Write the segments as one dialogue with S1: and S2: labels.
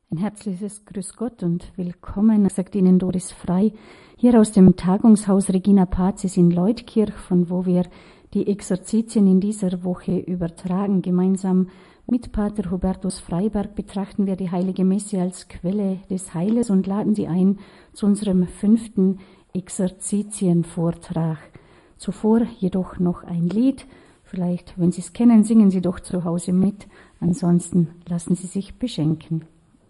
S1: Ein herzliches Grüß Gott und willkommen, sagt Ihnen Doris Frei, hier aus dem Tagungshaus Regina Pazis in Leutkirch, von wo wir die Exerzitien in dieser Woche übertragen. Gemeinsam mit Pater Hubertus Freiberg betrachten wir die Heilige Messe als Quelle des Heiles und laden Sie ein zu unserem 5. Exerzitienvortrag. Zuvor jedoch noch ein Lied. Vielleicht, wenn Sie es kennen, singen Sie doch zu Hause mit. Ansonsten lassen Sie sich beschenken.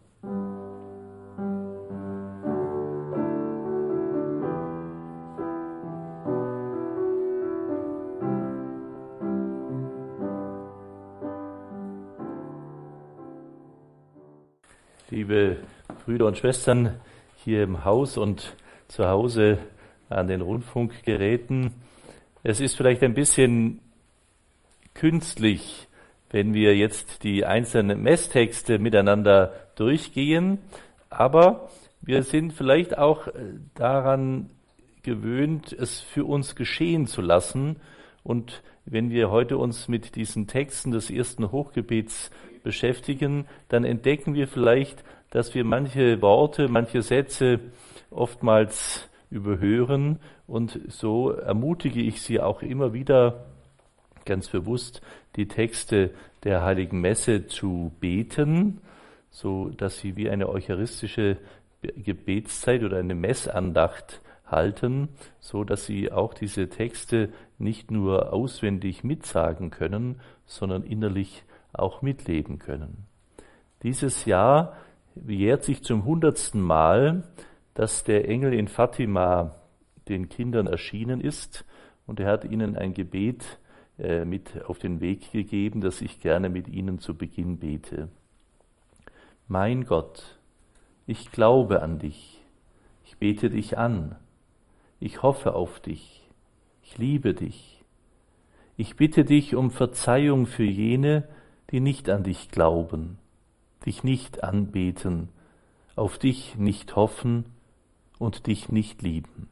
S2: Liebe Brüder und Schwestern hier im Haus und zu Hause an den Rundfunkgeräten, es ist vielleicht ein bisschen künstlich, wenn wir jetzt die einzelnen Messtexte miteinander durchgehen, aber wir sind vielleicht auch daran gewöhnt, es für uns geschehen zu lassen. Und wenn wir heute uns mit diesen Texten des ersten Hochgebets beschäftigen, dann entdecken wir vielleicht, dass wir manche Worte, manche Sätze oftmals überhören. Und so ermutige ich Sie auch immer wieder ganz bewusst, die Texte der Heiligen Messe zu beten, so dass sie wie eine eucharistische Gebetszeit oder eine Messandacht halten, so dass sie auch diese Texte nicht nur auswendig mitsagen können, sondern innerlich auch mitleben können. Dieses Jahr jährt sich zum 100. Mal, dass der Engel in Fatima den Kindern erschienen ist, und er hat ihnen ein Gebet mit auf den Weg gegeben, das ich gerne mit Ihnen zu Beginn bete. Mein Gott, ich glaube an dich, ich bete dich an, ich hoffe auf dich, ich liebe dich. Ich bitte dich um Verzeihung für jene, die nicht an dich glauben, dich nicht anbeten, auf dich nicht hoffen und dich nicht lieben.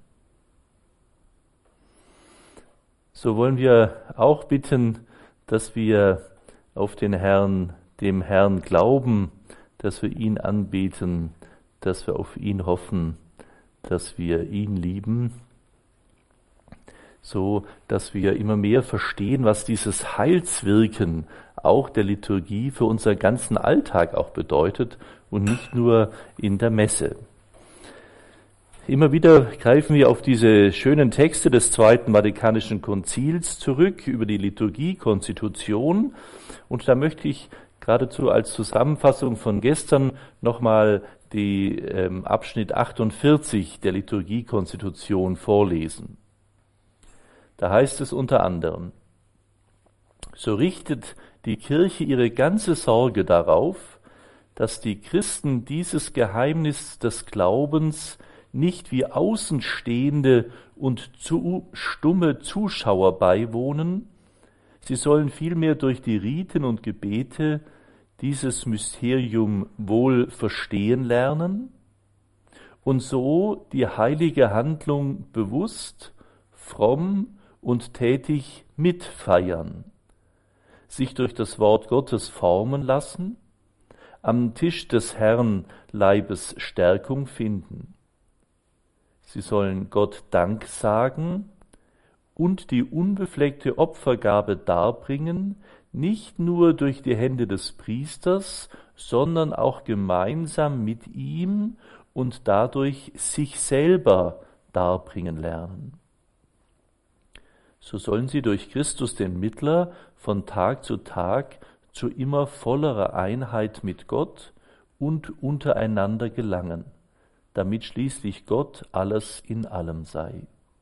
S2: So wollen wir auch bitten, dass wir auf den Herrn, dem Herrn glauben, dass wir ihn anbeten, dass wir auf ihn hoffen, dass wir ihn lieben, so dass wir immer mehr verstehen, was dieses Heilswirken auch der Liturgie für unseren ganzen Alltag auch bedeutet und nicht nur in der Messe. Immer wieder greifen wir auf diese schönen Texte des Zweiten Vatikanischen Konzils zurück über die Liturgiekonstitution, und da möchte ich geradezu als Zusammenfassung von gestern nochmal die Abschnitt 48 der Liturgiekonstitution vorlesen. Da heißt es unter anderem: So richtet die Kirche ihre ganze Sorge darauf, dass die Christen dieses Geheimnis des Glaubens nicht wie Außenstehende und zu stumme Zuschauer beiwohnen, sie sollen vielmehr durch die Riten und Gebete dieses Mysterium wohl verstehen lernen und so die heilige Handlung bewusst, fromm und tätig mitfeiern, sich durch das Wort Gottes formen lassen, am Tisch des Herrn Leibes Stärkung finden. Sie sollen Gott Dank sagen und die unbefleckte Opfergabe darbringen, nicht nur durch die Hände des Priesters, sondern auch gemeinsam mit ihm und dadurch sich selber darbringen lernen. So sollen sie durch Christus den Mittler von Tag zu Tag zu immer vollerer Einheit mit Gott und untereinander gelangen, damit schließlich Gott alles in allem sei.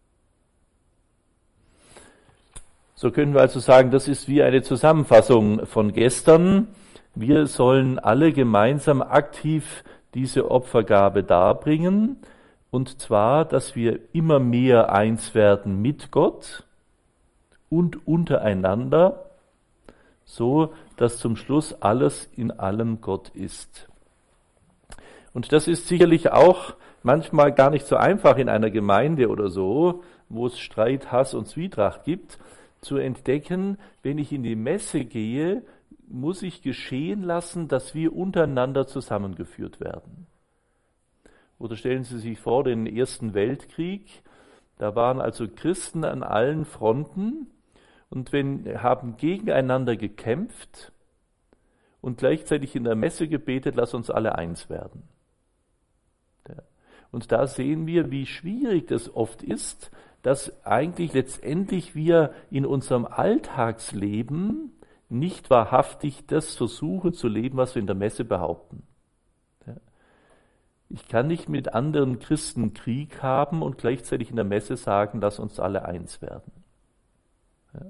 S2: So können wir also sagen, das ist wie eine Zusammenfassung von gestern. Wir sollen alle gemeinsam aktiv diese Opfergabe darbringen, und zwar, dass wir immer mehr eins werden mit Gott und untereinander, so dass zum Schluss alles in allem Gott ist. Und das ist sicherlich auch manchmal gar nicht so einfach in einer Gemeinde oder so, wo es Streit, Hass und Zwietracht gibt, zu entdecken, wenn ich in die Messe gehe, muss sich geschehen lassen, dass wir untereinander zusammengeführt werden. Oder stellen Sie sich vor, den Ersten Weltkrieg, da waren also Christen an allen Fronten und haben gegeneinander gekämpft und gleichzeitig in der Messe gebetet, lass uns alle eins werden. Ja. Und da sehen wir, wie schwierig das oft ist, dass eigentlich letztendlich wir in unserem Alltagsleben nicht wahrhaftig das versuchen zu leben, was wir in der Messe behaupten. Ja. Ich kann nicht mit anderen Christen Krieg haben und gleichzeitig in der Messe sagen, lass uns alle eins werden. Ja.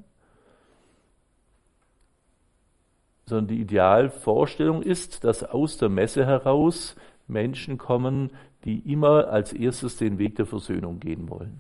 S2: Sondern die Idealvorstellung ist, dass aus der Messe heraus Menschen kommen, die immer als erstes den Weg der Versöhnung gehen wollen.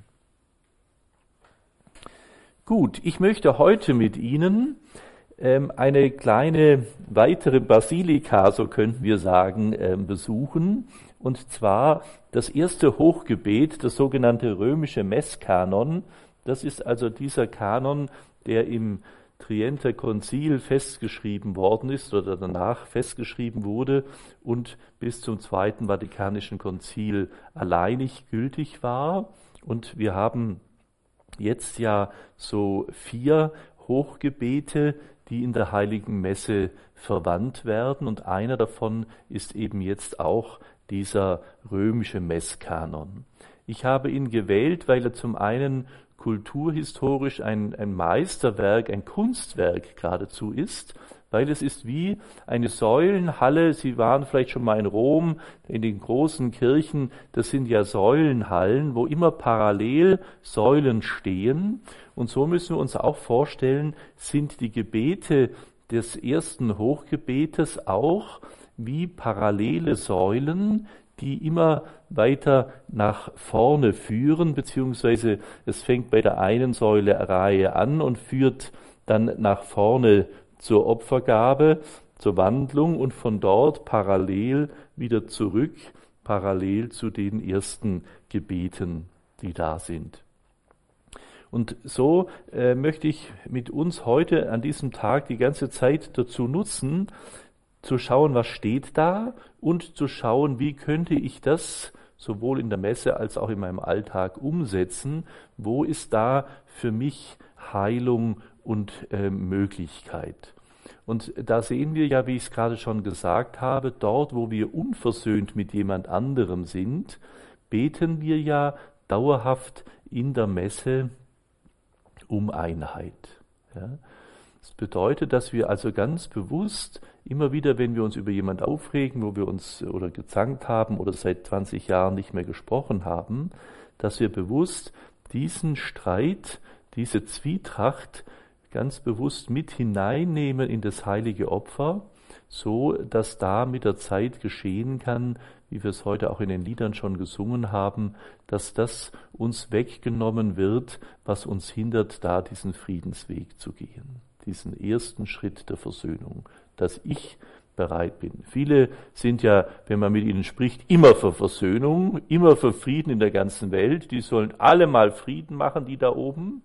S2: Gut, ich möchte heute mit Ihnen eine kleine weitere Basilika, so könnten wir sagen, besuchen. Und zwar das erste Hochgebet, das sogenannte römische Messkanon. Das ist also dieser Kanon, der im Trienter Konzil festgeschrieben worden ist oder danach festgeschrieben wurde und bis zum Zweiten Vatikanischen Konzil alleinig gültig war. Und wir haben jetzt ja so 4 Hochgebete, die in der Heiligen Messe verwandt werden. Und einer davon ist eben jetzt auch dieser römische Messkanon. Ich habe ihn gewählt, weil er zum einen kulturhistorisch ein Meisterwerk, ein Kunstwerk geradezu ist, weil es ist wie eine Säulenhalle. Sie waren vielleicht schon mal in Rom, in den großen Kirchen, das sind ja Säulenhallen, wo immer parallel Säulen stehen. Und so müssen wir uns auch vorstellen, sind die Gebete des ersten Hochgebetes auch wie parallele Säulen, die immer weiter nach vorne führen, beziehungsweise es fängt bei der einen Säulereihe an und führt dann nach vorne zur Opfergabe, zur Wandlung und von dort parallel wieder zurück, parallel zu den ersten Gebeten, die da sind. Und so möchte ich mit uns heute an diesem Tag die ganze Zeit dazu nutzen, zu schauen, was steht da und zu schauen, wie könnte ich das sowohl in der Messe als auch in meinem Alltag umsetzen, wo ist da für mich Heilung und Möglichkeit. Und da sehen wir ja, wie ich es gerade schon gesagt habe, dort, wo wir unversöhnt mit jemand anderem sind, beten wir ja dauerhaft in der Messe um Einheit. Ja. Das bedeutet, dass wir also ganz bewusst immer wieder, wenn wir uns über jemand aufregen, wo wir uns oder gezankt haben oder seit 20 Jahren nicht mehr gesprochen haben, dass wir bewusst diesen Streit, diese Zwietracht ganz bewusst mit hineinnehmen in das heilige Opfer, so dass da mit der Zeit geschehen kann, wie wir es heute auch in den Liedern schon gesungen haben, dass das uns weggenommen wird, was uns hindert, da diesen Friedensweg zu gehen, diesen ersten Schritt der Versöhnung, dass ich bereit bin. Viele sind ja, wenn man mit ihnen spricht, immer für Versöhnung, immer für Frieden in der ganzen Welt. Die sollen alle mal Frieden machen, die da oben.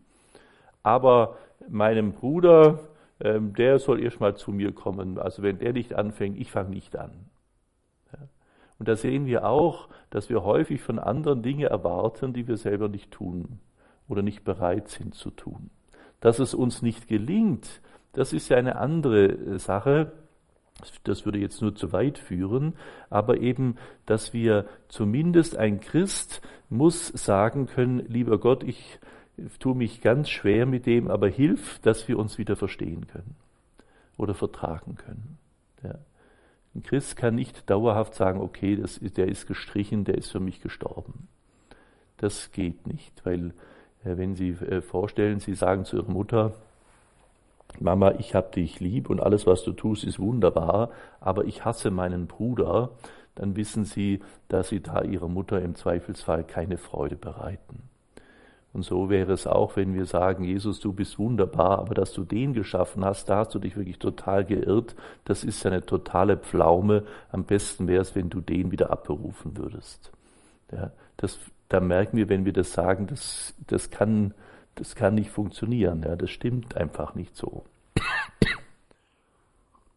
S2: Aber meinem Bruder, der soll erst mal zu mir kommen. Also wenn der nicht anfängt, ich fange nicht an. Ja. Und da sehen wir auch, dass wir häufig von anderen Dinge erwarten, die wir selber nicht tun oder nicht bereit sind zu tun. Dass es uns nicht gelingt, das ist ja eine andere Sache. Das würde jetzt nur zu weit führen, aber eben, dass wir zumindest ein Christ muss sagen können, lieber Gott, ich tue mich ganz schwer mit dem, aber hilf, dass wir uns wieder verstehen können oder vertragen können. Ja. Ein Christ kann nicht dauerhaft sagen, okay, der ist gestrichen, der ist für mich gestorben. Das geht nicht, weil wenn Sie vorstellen, Sie sagen zu Ihrer Mutter, Mama, ich hab dich lieb und alles, was du tust, ist wunderbar, aber ich hasse meinen Bruder, dann wissen Sie, dass Sie da Ihrer Mutter im Zweifelsfall keine Freude bereiten. Und so wäre es auch, wenn wir sagen, Jesus, du bist wunderbar, aber dass du den geschaffen hast, da hast du dich wirklich total geirrt, das ist ja eine totale Pflaume, am besten wäre es, wenn du den wieder abberufen würdest. Ja, da merken wir, wenn wir das sagen, das kann nicht funktionieren, ja, das stimmt einfach nicht so.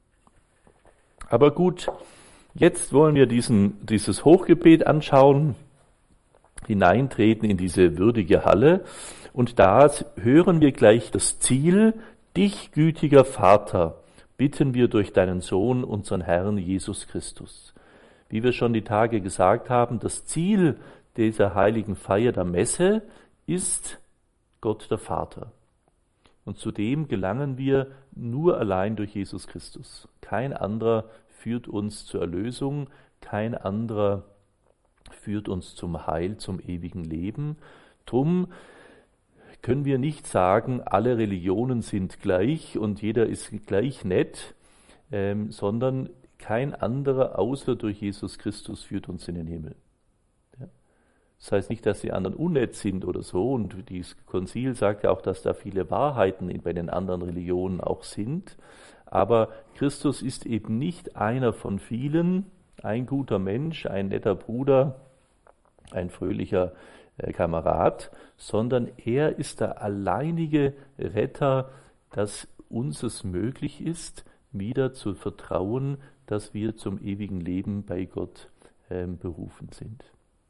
S2: Aber gut, jetzt wollen wir dieses Hochgebet anschauen, hineintreten in diese würdige Halle. Und da hören wir gleich das Ziel: Dich, gütiger Vater, bitten wir durch deinen Sohn, unseren Herrn Jesus Christus. Wie wir schon die Tage gesagt haben, das Ziel dieser heiligen Feier der Messe ist Gott der Vater. Und zu dem gelangen wir nur allein durch Jesus Christus. Kein anderer führt uns zur Erlösung, kein anderer führt uns zum Heil, zum ewigen Leben. Drum können wir nicht sagen, alle Religionen sind gleich und jeder ist gleich nett, sondern kein anderer außer durch Jesus Christus führt uns in den Himmel. Ja. Das heißt nicht, dass die anderen unnett sind oder so, und dieses Konzil sagt ja auch, dass da viele Wahrheiten bei den anderen Religionen auch sind, aber Christus ist eben nicht einer von vielen, ein guter Mensch, ein netter Bruder, ein fröhlicher Kamerad, sondern er ist der alleinige Retter, dass uns es möglich ist, wieder zu vertrauen, dass wir zum ewigen Leben bei Gott berufen sind.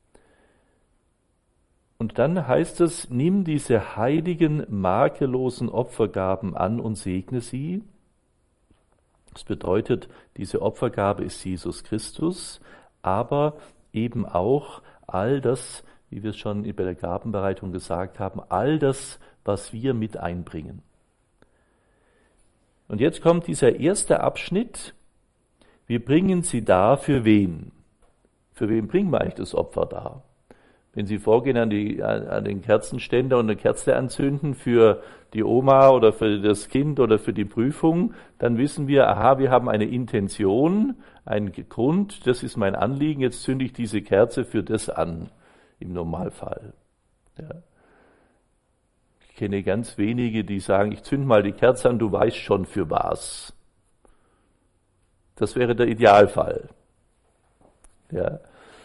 S2: Und dann heißt es: Nimm diese heiligen, makellosen Opfergaben an und segne sie. Das bedeutet, diese Opfergabe ist Jesus Christus, aber eben auch all das, wie wir es schon bei der Gabenbereitung gesagt haben, all das, was wir mit einbringen. Und jetzt kommt dieser erste Abschnitt: Wir bringen sie dar für wen? Für wen bringen wir eigentlich das Opfer dar? Wenn Sie vorgehen an den Kerzenständer und eine Kerze anzünden für die Oma oder für das Kind oder für die Prüfung, dann wissen wir, aha, wir haben eine Intention, einen Grund, das ist mein Anliegen, jetzt zünde ich diese Kerze für das an, im Normalfall. Ja. Ich kenne ganz wenige, die sagen, ich zünde mal die Kerze an, du weißt schon für was. Das wäre der Idealfall. Ja.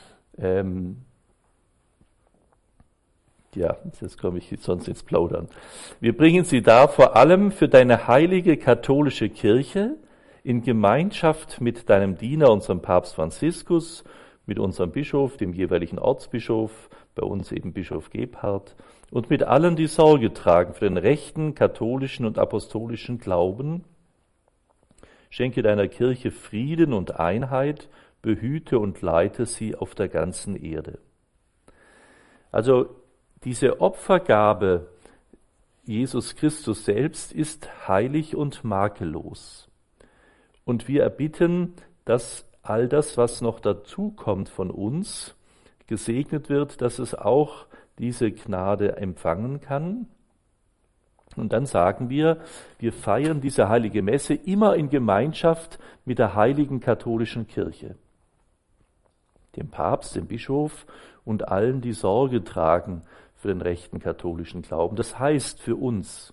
S2: Jetzt komme ich sonst ins Plaudern. Wir bringen sie dar vor allem für deine heilige katholische Kirche in Gemeinschaft mit deinem Diener, unserem Papst Franziskus, mit unserem Bischof, dem jeweiligen Ortsbischof, bei uns eben Bischof Gebhard, und mit allen, die Sorge tragen für den rechten, katholischen und apostolischen Glauben. Schenke deiner Kirche Frieden und Einheit, behüte und leite sie auf der ganzen Erde. Also diese Opfergabe Jesus Christus selbst ist heilig und makellos. Und wir erbitten, dass all das, was noch dazu kommt von uns, gesegnet wird, dass es auch diese Gnade empfangen kann. Und dann sagen wir feiern diese heilige Messe immer in Gemeinschaft mit der heiligen katholischen Kirche, dem Papst, dem Bischof und allen, die Sorge tragen für den rechten katholischen Glauben. Das heißt für uns,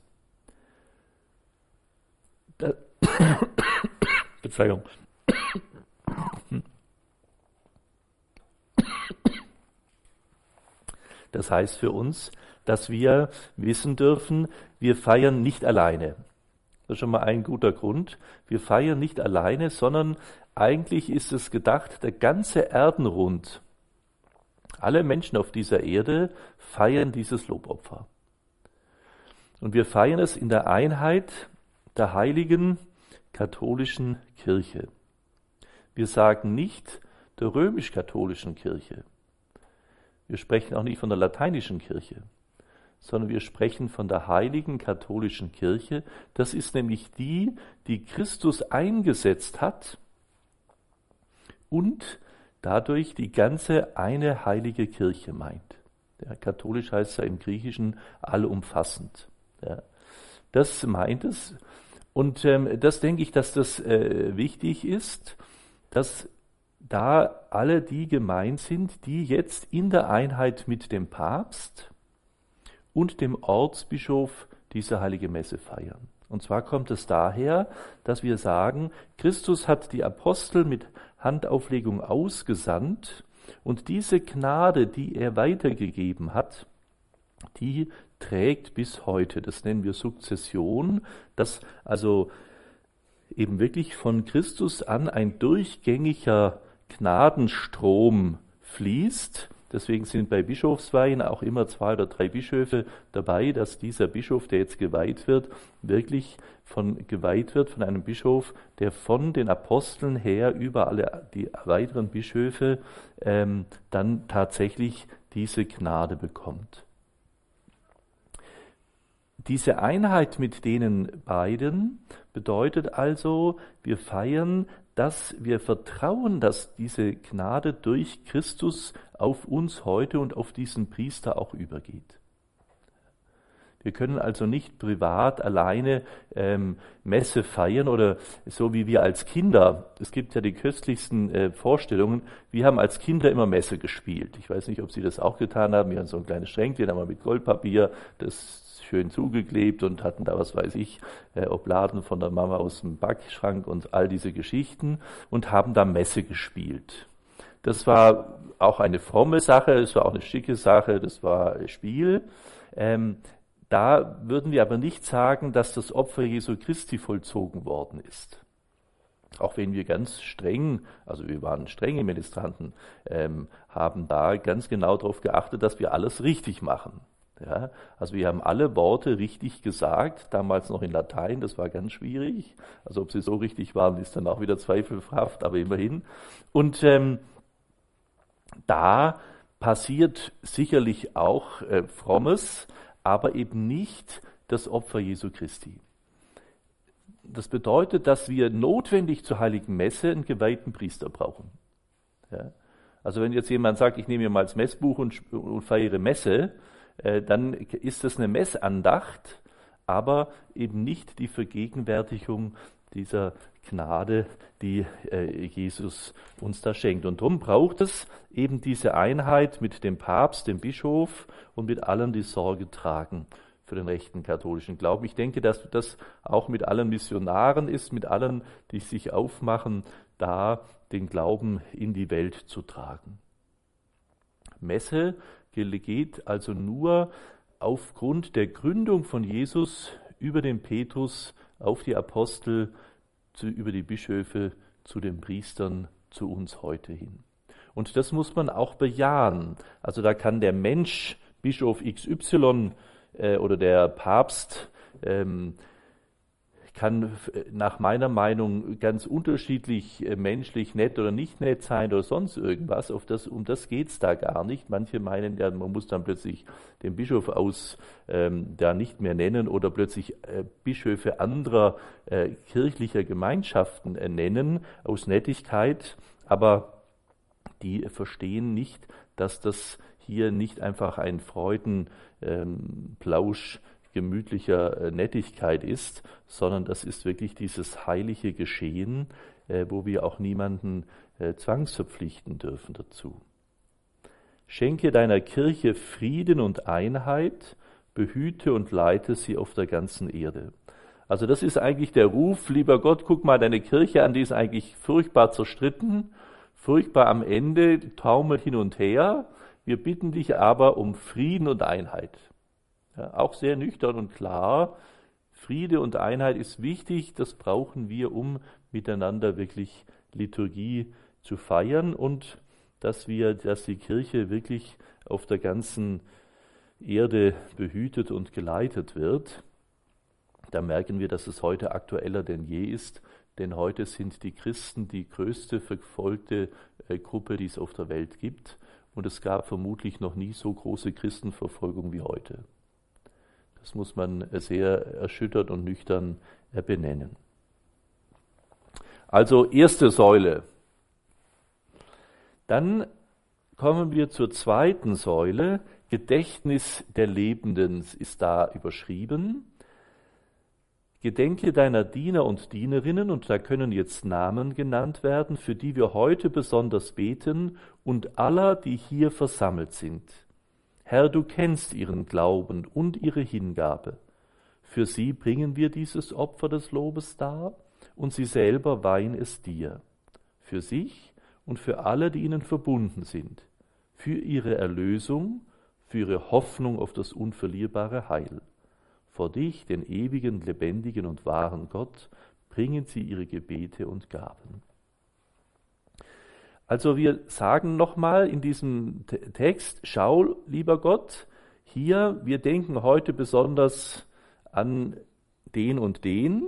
S2: Verzeihung. Das heißt für uns, dass wir wissen dürfen, wir feiern nicht alleine. Das ist schon mal ein guter Grund. Wir feiern nicht alleine, sondern eigentlich ist es gedacht, der ganze Erdenrund, alle Menschen auf dieser Erde feiern dieses Lobopfer. Und wir feiern es in der Einheit der heiligen katholischen Kirche. Wir sagen nicht der römisch-katholischen Kirche. Wir sprechen auch nicht von der lateinischen Kirche, sondern wir sprechen von der heiligen katholischen Kirche. Das ist nämlich die, die Christus eingesetzt hat und dadurch die ganze eine heilige Kirche meint. Ja, katholisch heißt es ja im Griechischen allumfassend. Ja, das meint es. Und das denke ich, dass das wichtig ist, dass da alle die gemeint sind, die jetzt in der Einheit mit dem Papst und dem Ortsbischof diese heilige Messe feiern. Und zwar kommt es daher, dass wir sagen, Christus hat die Apostel mit Handauflegung ausgesandt und diese Gnade, die er weitergegeben hat, die trägt bis heute. Das nennen wir Sukzession, dass also eben wirklich von Christus an ein durchgängiger Gnadenstrom fließt. Deswegen sind bei Bischofsweihen auch immer 2 oder 3 Bischöfe dabei, dass dieser Bischof, der jetzt geweiht wird, wirklich geweiht wird von einem Bischof, der von den Aposteln her über alle die weiteren Bischöfe dann tatsächlich diese Gnade bekommt. Diese Einheit mit denen beiden bedeutet also, wir feiern, dass wir vertrauen, dass diese Gnade durch Christus auf uns heute und auf diesen Priester auch übergeht. Wir können also nicht privat alleine Messe feiern oder so wie wir als Kinder. Es gibt ja die köstlichsten Vorstellungen. Wir haben als Kinder immer Messe gespielt. Ich weiß nicht, ob Sie das auch getan haben. Wir hatten so ein kleines Schränkchen, haben wir mit Goldpapier das schön zugeklebt und hatten da, was weiß ich, Obladen von der Mama aus dem Backschrank und all diese Geschichten und haben da Messe gespielt. Das war auch eine fromme Sache, es war auch eine schicke Sache, das war Spiel. Da würden wir aber nicht sagen, dass das Opfer Jesu Christi vollzogen worden ist. Auch wenn wir ganz streng, also wir waren strenge Ministranten, haben da ganz genau darauf geachtet, dass wir alles richtig machen. Ja, also wir haben alle Worte richtig gesagt, damals noch in Latein, das war ganz schwierig. Also ob sie so richtig waren, ist dann auch wieder zweifelhaft, aber immerhin. Und da passiert sicherlich auch Frommes, aber eben nicht das Opfer Jesu Christi. Das bedeutet, dass wir notwendig zur Heiligen Messe einen geweihten Priester brauchen. Ja? Also wenn jetzt jemand sagt, ich nehme mir mal das Messbuch und feiere Messe, dann ist das eine Messandacht, aber eben nicht die Vergegenwärtigung dieser Gnade, die Jesus uns da schenkt. Und darum braucht es eben diese Einheit mit dem Papst, dem Bischof und mit allen, die Sorge tragen für den rechten katholischen Glauben. Ich denke, dass das auch mit allen Missionaren ist, mit allen, die sich aufmachen, da den Glauben in die Welt zu tragen. Messe geht also nur aufgrund der Gründung von Jesus über den Petrus auf die Apostel, über die Bischöfe, zu den Priestern, zu uns heute hin. Und das muss man auch bejahen. Also da kann der Mensch, Bischof XY oder der Papst, kann nach meiner Meinung ganz unterschiedlich menschlich nett oder nicht nett sein oder sonst irgendwas. Um das geht's da gar nicht. Manche meinen, ja, man muss dann plötzlich den Bischof da nicht mehr nennen oder plötzlich Bischöfe anderer kirchlicher Gemeinschaften nennen aus Nettigkeit. Aber die verstehen nicht, dass das hier nicht einfach ein Freudenplausch gemütlicher Nettigkeit ist, sondern das ist wirklich dieses heilige Geschehen, wo wir auch niemanden zwangsverpflichten dürfen dazu. Schenke deiner Kirche Frieden und Einheit, behüte und leite sie auf der ganzen Erde. Also das ist eigentlich der Ruf, lieber Gott, guck mal deine Kirche an, die ist eigentlich furchtbar zerstritten, furchtbar am Ende, taumelt hin und her. Wir bitten dich aber um Frieden und Einheit. Ja, auch sehr nüchtern und klar. Friede und Einheit ist wichtig, das brauchen wir, um miteinander wirklich Liturgie zu feiern und dass die Kirche wirklich auf der ganzen Erde behütet und geleitet wird. Da merken wir, dass es heute aktueller denn je ist, denn heute sind die Christen die größte verfolgte Gruppe, die es auf der Welt gibt und es gab vermutlich noch nie so große Christenverfolgung wie heute. Das muss man sehr erschüttert und nüchtern benennen. Also erste Säule. Dann kommen wir zur zweiten Säule. Gedächtnis der Lebenden ist da überschrieben. Gedenke deiner Diener und Dienerinnen, und da können jetzt Namen genannt werden, für die wir heute besonders beten, und aller, die hier versammelt sind. Herr, du kennst ihren Glauben und ihre Hingabe. Für sie bringen wir dieses Opfer des Lobes dar, und sie selber weihen es dir. Für sich und für alle, die ihnen verbunden sind. Für ihre Erlösung, für ihre Hoffnung auf das unverlierbare Heil. Vor dich, den ewigen, lebendigen und wahren Gott, bringen sie ihre Gebete und Gaben. Also wir sagen nochmal in diesem Text, schau, lieber Gott, hier, wir denken heute besonders an den und den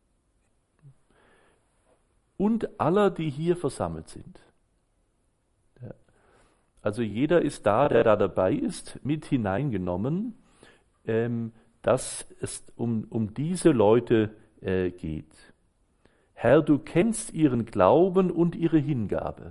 S2: und aller, die hier versammelt sind. Ja. Also jeder ist da, der da dabei ist, mit hineingenommen, dass es um diese Leute geht. Herr, du kennst ihren Glauben und ihre Hingabe.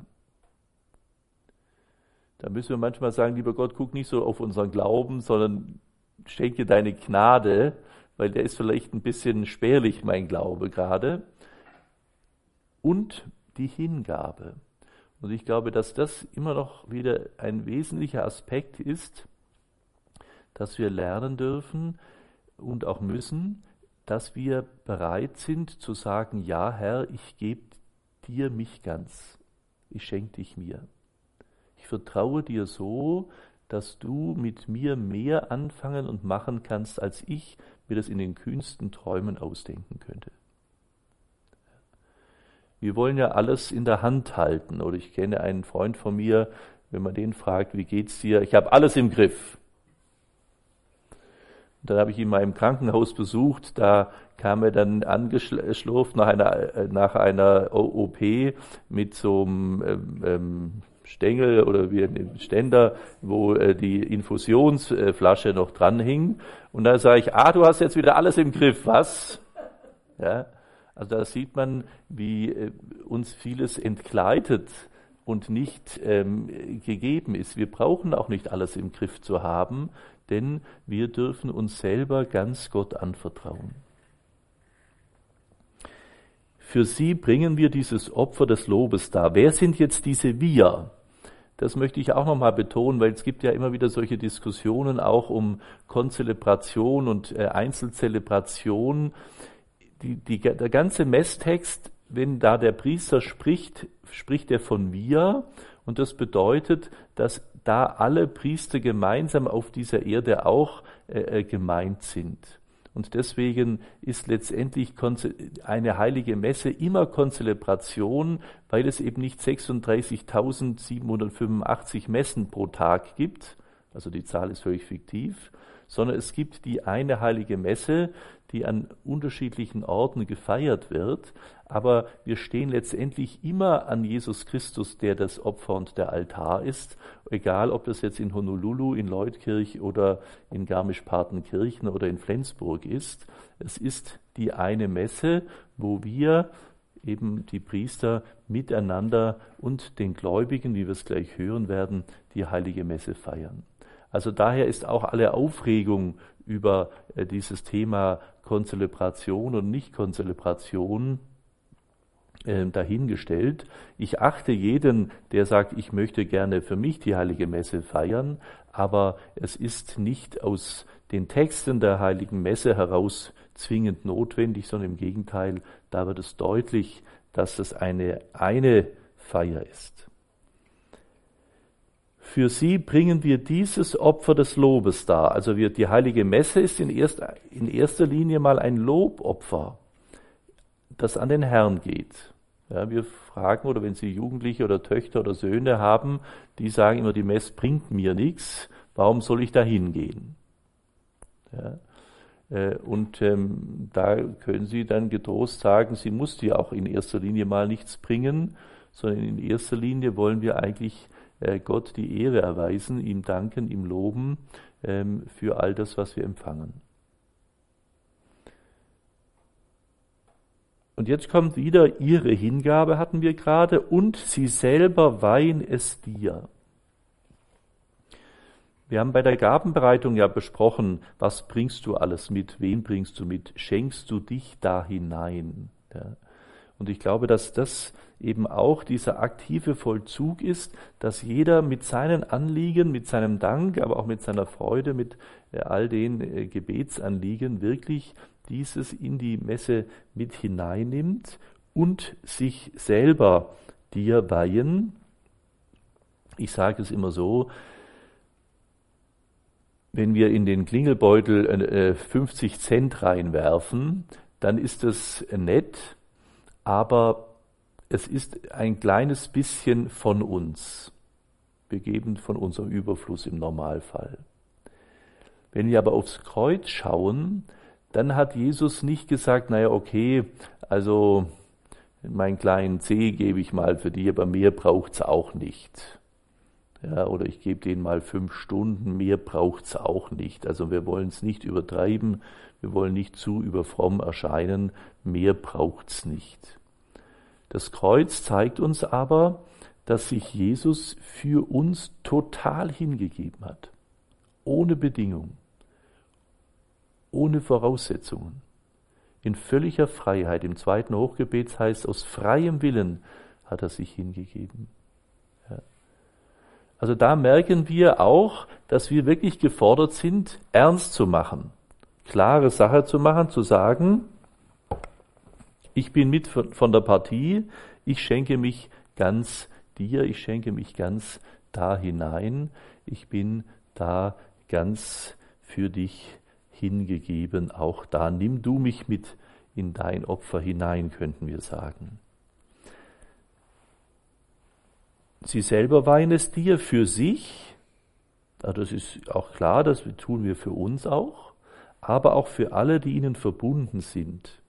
S2: Da müssen wir manchmal sagen, lieber Gott, guck nicht so auf unseren Glauben, sondern schenke deine Gnade, weil der ist vielleicht ein bisschen spärlich, mein Glaube gerade. Und die Hingabe. Und ich glaube, dass das immer noch wieder ein wesentlicher Aspekt ist, dass wir lernen dürfen und auch müssen, dass wir bereit sind zu sagen, ja Herr, ich gebe dir mich ganz, ich schenke dich mir. Ich vertraue dir so, dass du mit mir mehr anfangen und machen kannst, als ich mir das in den kühnsten Träumen ausdenken könnte. Wir wollen ja alles in der Hand halten. Oder ich kenne einen Freund von mir, wenn man den fragt, wie geht's dir? Ich habe alles im Griff. Und dann habe ich ihn mal im Krankenhaus besucht, da kam er dann angeschlurft nach einer OP mit so einem Stängel oder wie ein Ständer, wo die Infusionsflasche noch dran hing. Und da sage ich, du hast jetzt wieder alles im Griff, was? Ja, also da sieht man, wie uns vieles entgleitet und nicht gegeben ist. Wir brauchen auch nicht alles im Griff zu haben, denn wir dürfen uns selber ganz Gott anvertrauen. Für sie bringen wir dieses Opfer des Lobes dar. Wer sind jetzt diese Wir? Das möchte ich auch nochmal betonen, weil es gibt ja immer wieder solche Diskussionen auch um Konzelebration und Einzelzelebration. Der ganze Messtext, wenn da der Priester spricht, spricht er von Wir. Und das bedeutet, dass da alle Priester gemeinsam auf dieser Erde auch gemeint sind. Und deswegen ist letztendlich eine heilige Messe immer Konzelebration, weil es eben nicht 36.785 Messen pro Tag gibt, also die Zahl ist völlig fiktiv, sondern es gibt die eine heilige Messe, die an unterschiedlichen Orten gefeiert wird, aber wir stehen letztendlich immer an Jesus Christus, der das Opfer und der Altar ist, egal ob das jetzt in Honolulu, in Leutkirch oder in Garmisch-Partenkirchen oder in Flensburg ist. Es ist die eine Messe, wo wir eben die Priester miteinander und den Gläubigen, wie wir es gleich hören werden, die heilige Messe feiern. Also daher ist auch alle Aufregung über dieses Thema Konzelebration und Nicht-Konzelebration dahingestellt. Ich achte jeden, der sagt, ich möchte gerne für mich die heilige Messe feiern, aber es ist nicht aus den Texten der heiligen Messe heraus zwingend notwendig, sondern im Gegenteil, da wird es deutlich, dass es eine Feier ist. Für sie bringen wir dieses Opfer des Lobes dar. Also die heilige Messe ist in erster Linie mal ein Lobopfer, das an den Herrn geht. Ja, wir fragen, oder wenn Sie Jugendliche oder Töchter oder Söhne haben, die sagen immer, die Messe bringt mir nichts, warum soll ich da hingehen? Ja, da können Sie dann getrost sagen, sie muss dir auch in erster Linie mal nichts bringen, sondern in erster Linie wollen wir eigentlich Gott die Ehre erweisen, ihm danken, ihm loben für all das, was wir empfangen. Und jetzt kommt wieder ihre Hingabe, hatten wir gerade, und sie selber weihen es dir. Wir haben bei der Gabenbereitung ja besprochen, was bringst du alles mit, wen bringst du mit, schenkst du dich da hinein. Ja. Und ich glaube, dass das eben auch dieser aktive Vollzug ist, dass jeder mit seinen Anliegen, mit seinem Dank, aber auch mit seiner Freude, mit all den Gebetsanliegen wirklich dieses in die Messe mit hineinnimmt und sich selber dir weihen. Ich sage es immer so, wenn wir in den Klingelbeutel 50 Cent reinwerfen, dann ist das nett, aber es ist ein kleines bisschen von uns. Wir geben von unserem Überfluss im Normalfall. Wenn wir aber aufs Kreuz schauen, dann hat Jesus nicht gesagt, naja, okay, also meinen kleinen Zeh gebe ich mal für die, aber mehr braucht's auch nicht. Ja, oder ich gebe denen mal 5 Stunden, mehr braucht's auch nicht. Also wir wollen es nicht übertreiben, wir wollen nicht zu überfromm erscheinen, mehr braucht's nicht. Das Kreuz zeigt uns aber, dass sich Jesus für uns total hingegeben hat. Ohne Bedingung, ohne Voraussetzungen, in völliger Freiheit. Im 2. Hochgebet heißt, aus freiem Willen hat er sich hingegeben. Ja. Also da merken wir auch, dass wir wirklich gefordert sind, ernst zu machen, klare Sache zu machen, zu sagen, ich bin mit von der Partie, ich schenke mich ganz dir, ich schenke mich ganz da hinein, ich bin da ganz für dich hingegeben, auch da nimm du mich mit in dein Opfer hinein, könnten wir sagen. Sie selber weihen es dir für sich, das ist auch klar, das tun wir für uns auch, aber auch für alle, die ihnen verbunden sind.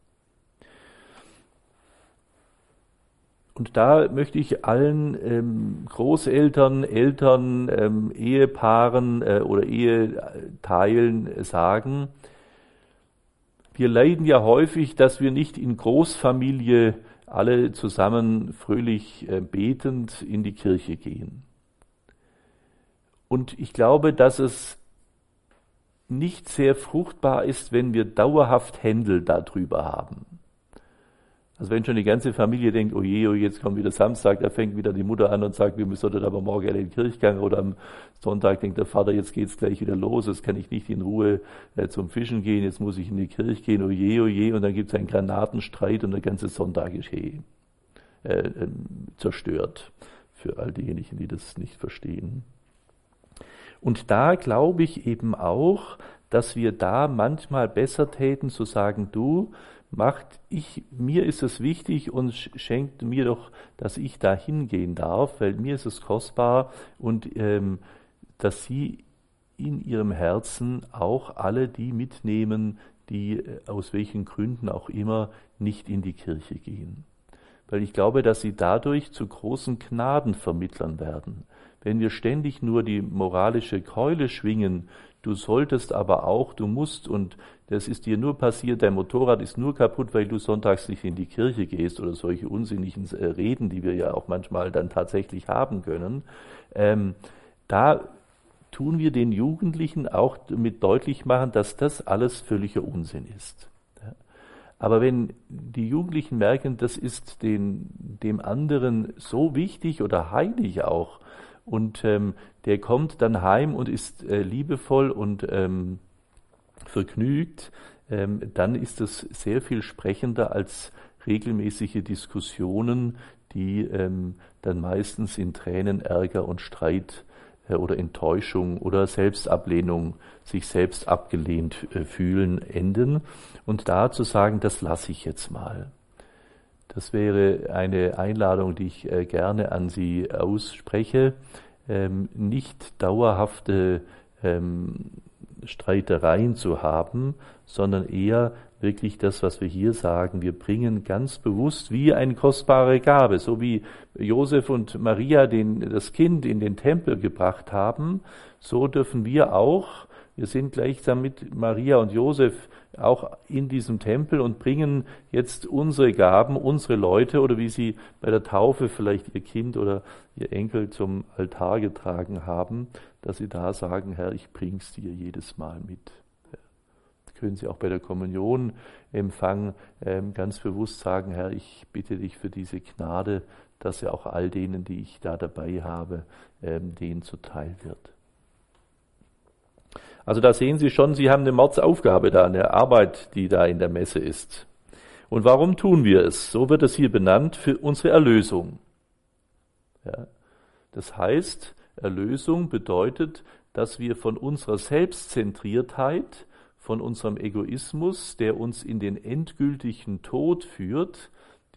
S2: Und da möchte ich allen Großeltern, Eltern, Ehepaaren oder Eheteilen sagen, wir leiden ja häufig, dass wir nicht in Großfamilie alle zusammen fröhlich betend in die Kirche gehen. Und ich glaube, dass es nicht sehr fruchtbar ist, wenn wir dauerhaft Händel darüber haben. Also wenn schon die ganze Familie denkt, oh je, jetzt kommt wieder Samstag, da fängt wieder die Mutter an und sagt, wir sollten aber morgen in den Kirchgang, oder am Sonntag denkt der Vater, jetzt geht's gleich wieder los, jetzt kann ich nicht in Ruhe zum Fischen gehen, jetzt muss ich in die Kirche gehen, oh je, und dann gibt's einen Granatenstreit und der ganze Sonntag ist zerstört für all diejenigen, die das nicht verstehen. Und da glaube ich eben auch, dass wir da manchmal besser täten, zu sagen, du, mir ist es wichtig und schenkt mir doch, dass ich da hingehen darf, weil mir ist es kostbar und dass sie in ihrem Herzen auch alle die mitnehmen, die aus welchen Gründen auch immer nicht in die Kirche gehen. Weil ich glaube, dass sie dadurch zu großen Gnadenvermittlern werden. Wenn wir ständig nur die moralische Keule schwingen, du solltest aber auch, du musst, und das ist dir nur passiert, dein Motorrad ist nur kaputt, weil du sonntags nicht in die Kirche gehst, oder solche unsinnigen Reden, die wir ja auch manchmal dann tatsächlich haben können, da tun wir den Jugendlichen auch damit deutlich machen, dass das alles völliger Unsinn ist. Aber wenn die Jugendlichen merken, das ist dem anderen so wichtig oder heilig auch, und der kommt dann heim und ist liebevoll und vergnügt, dann ist das sehr viel sprechender als regelmäßige Diskussionen, die dann meistens in Tränen, Ärger und Streit oder Enttäuschung oder Selbstablehnung, sich selbst abgelehnt fühlen, enden. Und da zu sagen, das lasse ich jetzt mal. Das wäre eine Einladung, die ich gerne an Sie ausspreche, nicht dauerhafte Streitereien zu haben, sondern eher wirklich das, was wir hier sagen. Wir bringen ganz bewusst wie eine kostbare Gabe, so wie Josef und Maria das Kind in den Tempel gebracht haben, so dürfen wir auch, wir sind gleichsam mit Maria und Josef auch in diesem Tempel und bringen jetzt unsere Gaben, unsere Leute, oder wie sie bei der Taufe vielleicht ihr Kind oder ihr Enkel zum Altar getragen haben, dass sie da sagen, Herr, ich bring's dir jedes Mal mit. Das können Sie auch bei der Kommunion empfangen, ganz bewusst sagen, Herr, ich bitte dich für diese Gnade, dass er auch all denen, die ich da dabei habe, denen zuteil wird. Also da sehen Sie schon, Sie haben eine Mordsaufgabe da, eine Arbeit, die da in der Messe ist. Und warum tun wir es? So wird es hier benannt, für unsere Erlösung. Ja. Das heißt, Erlösung bedeutet, dass wir von unserer Selbstzentriertheit, von unserem Egoismus, der uns in den endgültigen Tod führt,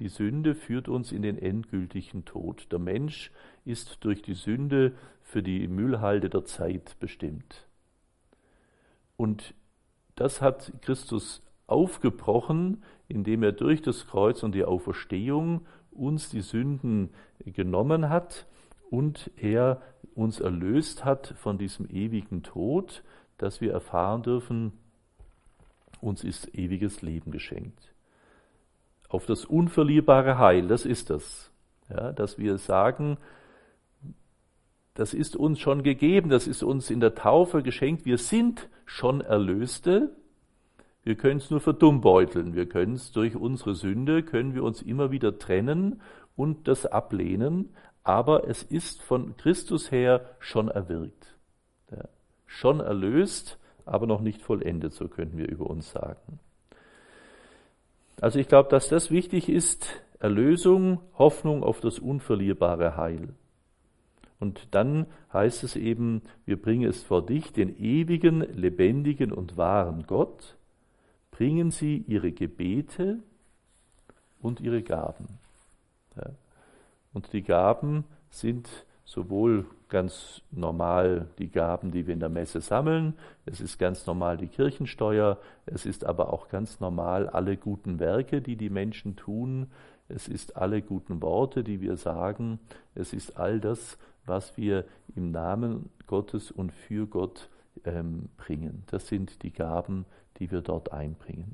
S2: Die Sünde führt uns in den endgültigen Tod. Der Mensch ist durch die Sünde für die Müllhalde der Zeit bestimmt. Und das hat Christus aufgebrochen, indem er durch das Kreuz und die Auferstehung uns die Sünden genommen hat und er uns erlöst hat von diesem ewigen Tod, dass wir erfahren dürfen, uns ist ewiges Leben geschenkt. Auf das unverlierbare Heil, das ist das. Ja, dass wir sagen, das ist uns schon gegeben, das ist uns in der Taufe geschenkt, wir sind schon Erlöste, wir können es nur verdummbeuteln, wir können es durch unsere Sünde, können wir uns immer wieder trennen und das ablehnen, aber es ist von Christus her schon erwirkt. Ja, schon erlöst, aber noch nicht vollendet, so könnten wir über uns sagen. Also ich glaube, dass das wichtig ist, Erlösung, Hoffnung auf das unverlierbare Heil. Und dann heißt es eben, wir bringen es vor dich, den ewigen, lebendigen und wahren Gott, bringen sie ihre Gebete und ihre Gaben. Ja. Und die Gaben sind sowohl ganz normal die Gaben, die wir in der Messe sammeln, es ist ganz normal die Kirchensteuer, es ist aber auch ganz normal alle guten Werke, die die Menschen tun, es ist alle guten Worte, die wir sagen, es ist all das, was wir im Namen Gottes und für Gott bringen. Das sind die Gaben, die wir dort einbringen.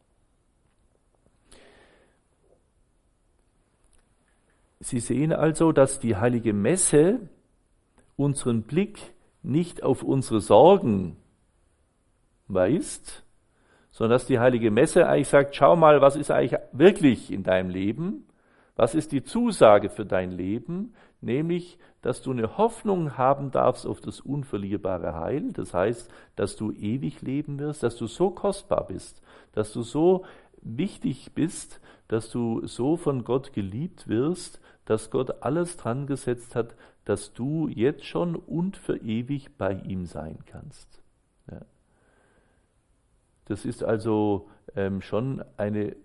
S2: Sie sehen also, dass die Heilige Messe unseren Blick nicht auf unsere Sorgen weist, sondern dass die Heilige Messe eigentlich sagt, schau mal, was ist eigentlich wirklich in deinem Leben? Was ist die Zusage für dein Leben? Nämlich, dass du eine Hoffnung haben darfst auf das unverlierbare Heil. Das heißt, dass du ewig leben wirst, dass du so kostbar bist, dass du so wichtig bist, dass du so von Gott geliebt wirst, dass Gott alles dran gesetzt hat, dass du jetzt schon und für ewig bei ihm sein kannst. Ja. Das ist also schon eine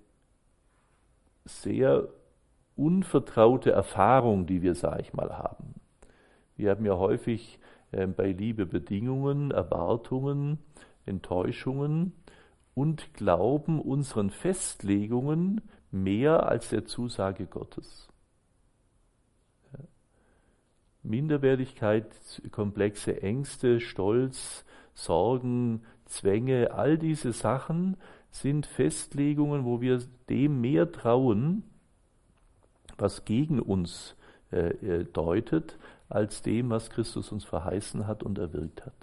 S2: sehr unvertraute Erfahrung, die wir, sag ich mal, haben. Wir haben ja häufig bei Liebe Bedingungen, Erwartungen, Enttäuschungen und glauben unseren Festlegungen mehr als der Zusage Gottes. Minderwertigkeit, komplexe Ängste, Stolz, Sorgen, Zwänge, all diese Sachen sind Festlegungen, wo wir dem mehr trauen, was gegen uns deutet, als dem, was Christus uns verheißen hat und erwirkt hat.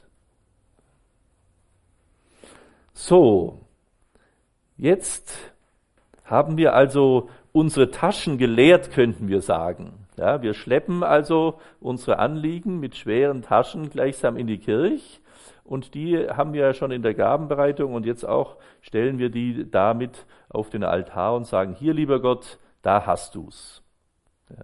S2: So, jetzt haben wir also unsere Taschen geleert, könnten wir sagen. Ja, wir schleppen also unsere Anliegen mit schweren Taschen gleichsam in die Kirche und die haben wir ja schon in der Gabenbereitung und jetzt auch stellen wir die damit auf den Altar und sagen, hier lieber Gott, da hast du's. Ja.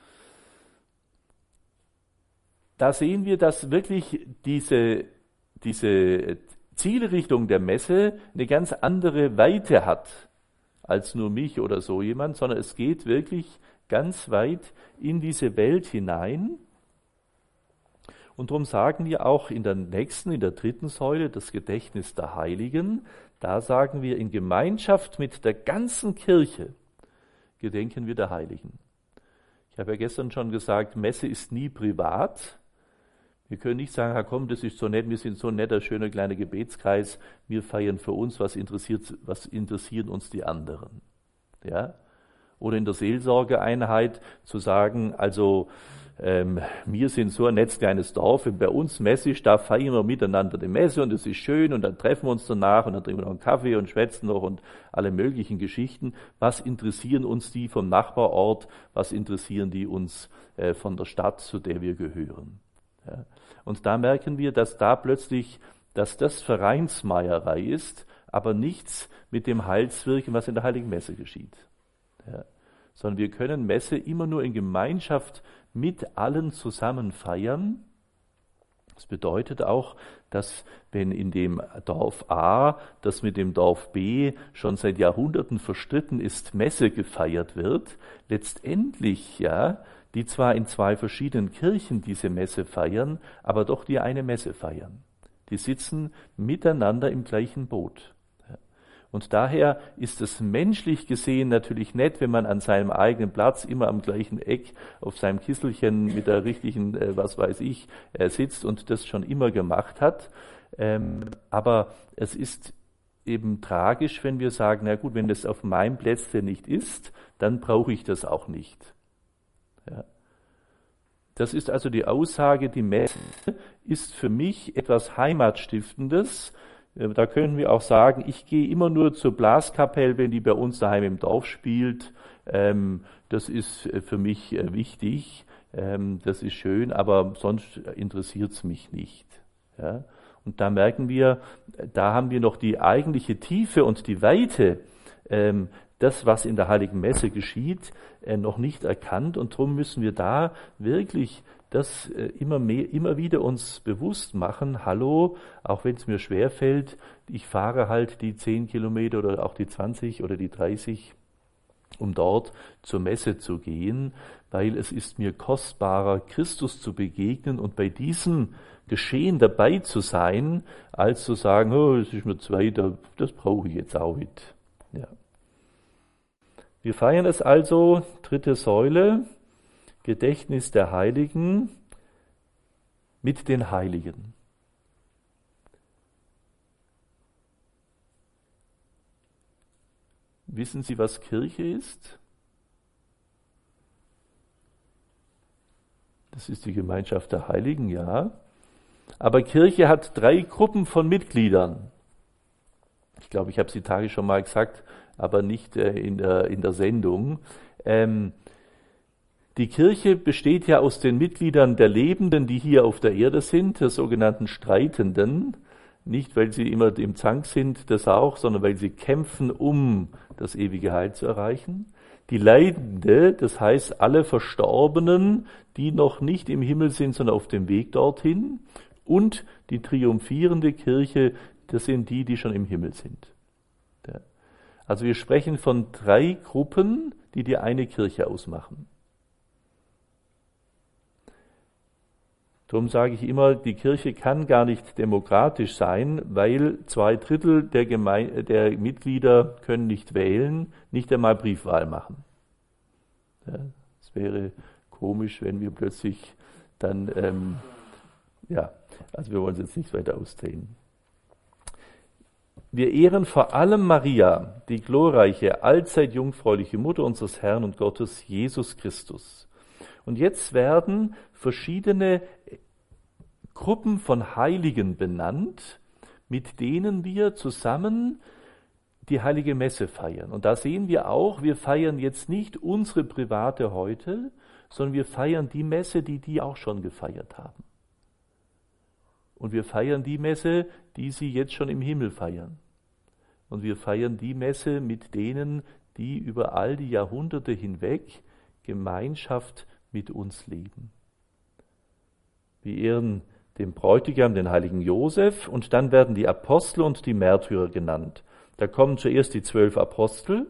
S2: Da sehen wir, dass wirklich diese Zielrichtung der Messe eine ganz andere Weite hat als nur mich oder so jemand, sondern es geht wirklich ganz weit in diese Welt hinein. Und darum sagen wir auch in der dritten Säule, das Gedächtnis der Heiligen, da sagen wir, in Gemeinschaft mit der ganzen Kirche gedenken wir der Heiligen. Ich habe ja gestern schon gesagt, Messe ist nie privat. Wir können nicht sagen, Herr, komm, das ist so nett, wir sind so ein netter, schöner kleiner Gebetskreis, wir feiern für uns, was interessieren uns die anderen. Ja? Oder in der Seelsorgeeinheit zu sagen, also wir sind so ein nettes kleines Dorf, und bei uns Messe ist, da feiern wir miteinander die Messe und es ist schön und dann treffen wir uns danach und dann trinken wir noch einen Kaffee und schwätzen noch und alle möglichen Geschichten. Was interessieren uns die vom Nachbarort? Was interessieren die uns von der Stadt, zu der wir gehören? Ja. Und da merken wir, dass das Vereinsmeierei ist, aber nichts mit dem Heilswirken, was in der Heiligen Messe geschieht. Ja. Sondern wir können Messe immer nur in Gemeinschaft mit allen zusammen feiern, Das bedeutet auch, dass wenn in dem Dorf A, das mit dem Dorf B schon seit Jahrhunderten verstritten ist, Messe gefeiert wird, letztendlich die zwar in zwei verschiedenen Kirchen diese Messe feiern, aber doch die eine Messe feiern. Die sitzen miteinander im gleichen Boot. Und daher ist es menschlich gesehen natürlich nett, wenn man an seinem eigenen Platz immer am gleichen Eck auf seinem Kisselchen mit der richtigen, sitzt und das schon immer gemacht hat. Aber es ist eben tragisch, wenn wir sagen, na gut, wenn das auf meinem Plätzchen nicht ist, dann brauche ich das auch nicht. Ja. Das ist also die Aussage, die Messe ist für mich etwas Heimatstiftendes. Da können wir auch sagen, ich gehe immer nur zur Blaskapelle, wenn die bei uns daheim im Dorf spielt. Das ist für mich wichtig, das ist schön, aber sonst interessiert es mich nicht. Ja? Und da merken wir, da haben wir noch die eigentliche Tiefe und die Weite, das, was in der Heiligen Messe geschieht, noch nicht erkannt. Und darum müssen wir da wirklich das immer wieder uns bewusst machen, hallo, auch wenn es mir schwerfällt, ich fahre halt die 10 Kilometer oder auch die 20 oder die 30, um dort zur Messe zu gehen, weil es ist mir kostbarer, Christus zu begegnen und bei diesem Geschehen dabei zu sein, als zu sagen, oh, es ist mir zu weit, das brauche ich jetzt auch nicht. Ja. Wir feiern es also, 3. Säule, Gedächtnis der Heiligen mit den Heiligen. Wissen Sie, was Kirche ist? Das ist die Gemeinschaft der Heiligen, ja. Aber Kirche hat 3 Gruppen von Mitgliedern. Ich glaube, ich habe es die Tage schon mal gesagt, aber nicht in der Sendung. Die Kirche besteht ja aus den Mitgliedern der Lebenden, die hier auf der Erde sind, der sogenannten Streitenden. Nicht, weil sie immer im Zank sind, das auch, sondern weil sie kämpfen, um das ewige Heil zu erreichen. Die Leidende, das heißt alle Verstorbenen, die noch nicht im Himmel sind, sondern auf dem Weg dorthin. Und die triumphierende Kirche, das sind die, die schon im Himmel sind. Also wir sprechen von 3 Gruppen, die eine Kirche ausmachen. Darum sage ich immer, die Kirche kann gar nicht demokratisch sein, weil 2/3 der Mitglieder können nicht wählen, nicht einmal Briefwahl machen. Es wäre komisch, wenn wir plötzlich dann, also wir wollen es jetzt nicht weiter ausdehnen. Wir ehren vor allem Maria, die glorreiche, allzeit jungfräuliche Mutter unseres Herrn und Gottes, Jesus Christus. Und jetzt werden verschiedene Gruppen von Heiligen benannt, mit denen wir zusammen die Heilige Messe feiern. Und da sehen wir auch, wir feiern jetzt nicht unsere private heute, sondern wir feiern die Messe, die auch schon gefeiert haben. Und wir feiern die Messe, die sie jetzt schon im Himmel feiern. Und wir feiern die Messe mit denen, die über all die Jahrhunderte hinweg Gemeinschaft mit uns leben. Wir ehren den Bräutigam, den heiligen Josef, und dann werden die Apostel und die Märtyrer genannt. Da kommen zuerst die 12 Apostel,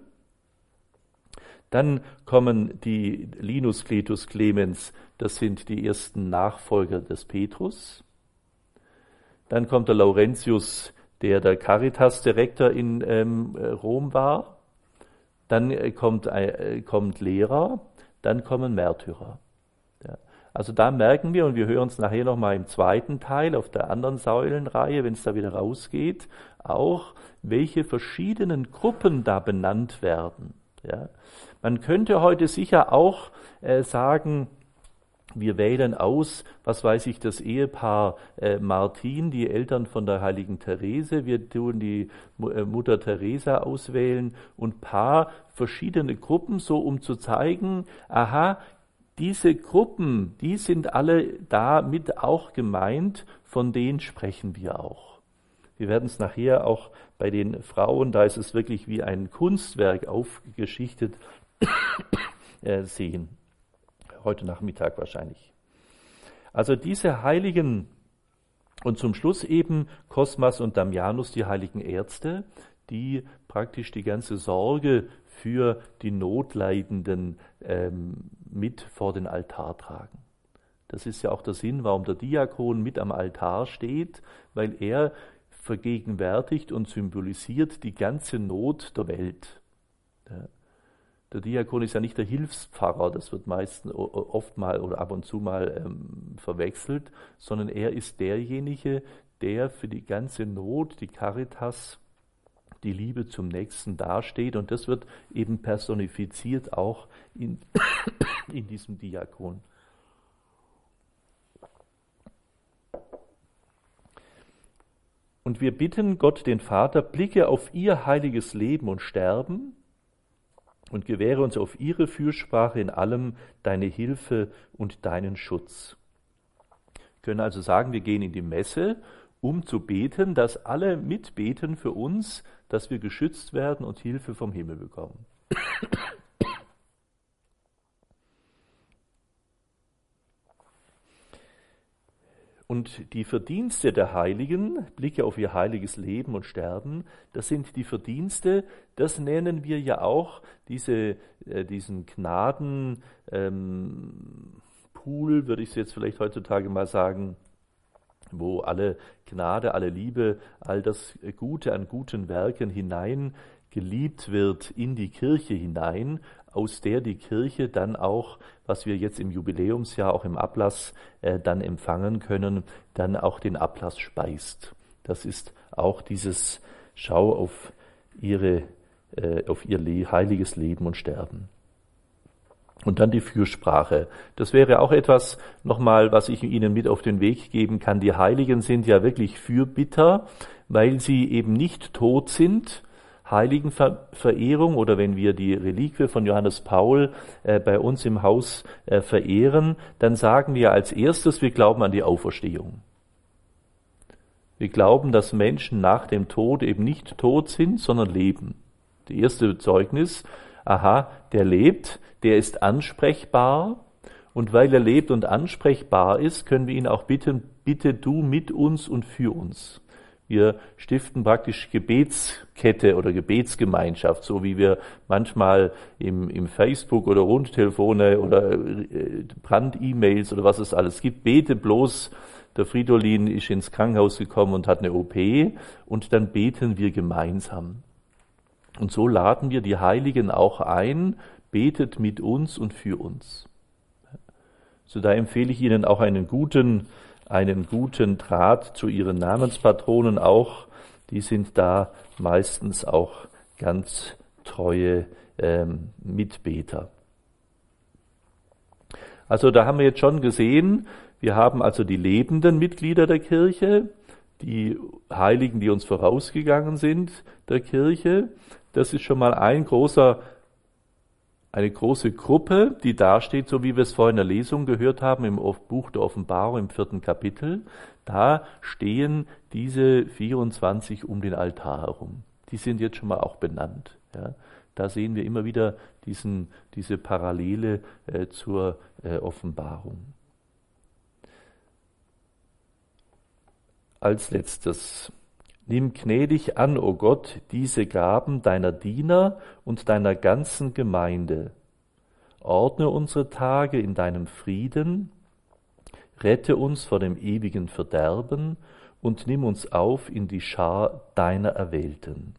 S2: dann kommen die Linus, Cletus, Clemens, das sind die ersten Nachfolger des Petrus. Dann kommt der Laurentius, der Caritas-Direktor in Rom war. Dann kommt Lehrer, dann kommen Märtyrer. Ja. Also da merken wir, und wir hören es nachher nochmal im 2. Teil auf der anderen Säulenreihe, wenn es da wieder rausgeht, auch, welche verschiedenen Gruppen da benannt werden. Ja. Man könnte heute sicher auch sagen, wir wählen aus, was weiß ich, das Ehepaar Martin, die Eltern von der heiligen Therese, wir tun die Mutter Teresa auswählen und paar verschiedene Gruppen, so um zu zeigen, aha, diese Gruppen, die sind alle da mit auch gemeint, von denen sprechen wir auch. Wir werden es nachher auch bei den Frauen, da ist es wirklich wie ein Kunstwerk aufgeschichtet, sehen. Heute Nachmittag wahrscheinlich. Also diese Heiligen Und zum Schluss eben Cosmas und Damianus, die heiligen Ärzte, die praktisch die ganze Sorge für die Notleidenden mit vor den Altar tragen. Das ist ja auch der Sinn, warum der Diakon mit am Altar steht, weil er vergegenwärtigt und symbolisiert die ganze Not der Welt. Ja. Der Diakon ist ja nicht der Hilfspfarrer, das wird meistens oft mal oder ab und zu mal verwechselt, sondern er ist derjenige, der für die ganze Not, die Caritas, die Liebe zum Nächsten dasteht, und das wird eben personifiziert auch in diesem Diakon. Und wir bitten Gott, den Vater, blicke auf ihr heiliges Leben und Sterben und gewähre uns auf ihre Fürsprache in allem deine Hilfe und deinen Schutz. Wir können also sagen, wir gehen in die Messe, um zu beten, dass alle mitbeten für uns, dass wir geschützt werden und Hilfe vom Himmel bekommen. Und die Verdienste der Heiligen, Blicke auf ihr heiliges Leben und Sterben, das sind die Verdienste, das nennen wir ja auch diesen Gnadenpool, würde ich es jetzt vielleicht heutzutage mal sagen, wo alle Gnade, alle Liebe, all das Gute an guten Werken hinein geliebt wird in die Kirche hinein, aus der die Kirche dann auch, was wir jetzt im Jubiläumsjahr auch im Ablass dann empfangen können, dann auch den Ablass speist. Das ist auch dieses Schau auf ihr heiliges Leben und Sterben. Und dann die Fürsprache. Das wäre auch etwas nochmal, was ich Ihnen mit auf den Weg geben kann. Die Heiligen sind ja wirklich Fürbitter, weil sie eben nicht tot sind. Heiligenverehrung, oder wenn wir die Reliquie von Johannes Paul bei uns im Haus verehren, dann sagen wir als erstes, wir glauben an die Auferstehung. Wir glauben, dass Menschen nach dem Tod eben nicht tot sind, sondern leben. Das erste Zeugnis, aha, der lebt, der ist ansprechbar, und weil er lebt und ansprechbar ist, können wir ihn auch bitten, bitte du mit uns und für uns. Wir stiften praktisch Gebetskette oder Gebetsgemeinschaft, so wie wir manchmal im Facebook oder Rundtelefone oder Brand-E-Mails oder was es alles gibt. Bete bloß, der Fridolin ist ins Krankenhaus gekommen und hat eine OP, und dann beten wir gemeinsam. Und so laden wir die Heiligen auch ein, betet mit uns und für uns. So da empfehle ich Ihnen auch einen guten Draht zu Ihren Namenspatronen auch. Die sind da meistens auch ganz treue Mitbeter. Also da haben wir jetzt schon gesehen, wir haben also die lebenden Mitglieder der Kirche, die Heiligen, die uns vorausgegangen sind, der Kirche. Das ist schon mal eine große Gruppe, die dasteht, so wie wir es vorhin in der Lesung gehört haben, im Buch der Offenbarung im 4. Kapitel. Da stehen diese 24 um den Altar herum. Die sind jetzt schon mal auch benannt. Ja. Da sehen wir immer wieder diese Parallele zur Offenbarung. Als letztes: Nimm gnädig an, o Gott, diese Gaben deiner Diener und deiner ganzen Gemeinde. Ordne unsere Tage in deinem Frieden, rette uns vor dem ewigen Verderben und nimm uns auf in die Schar deiner Erwählten.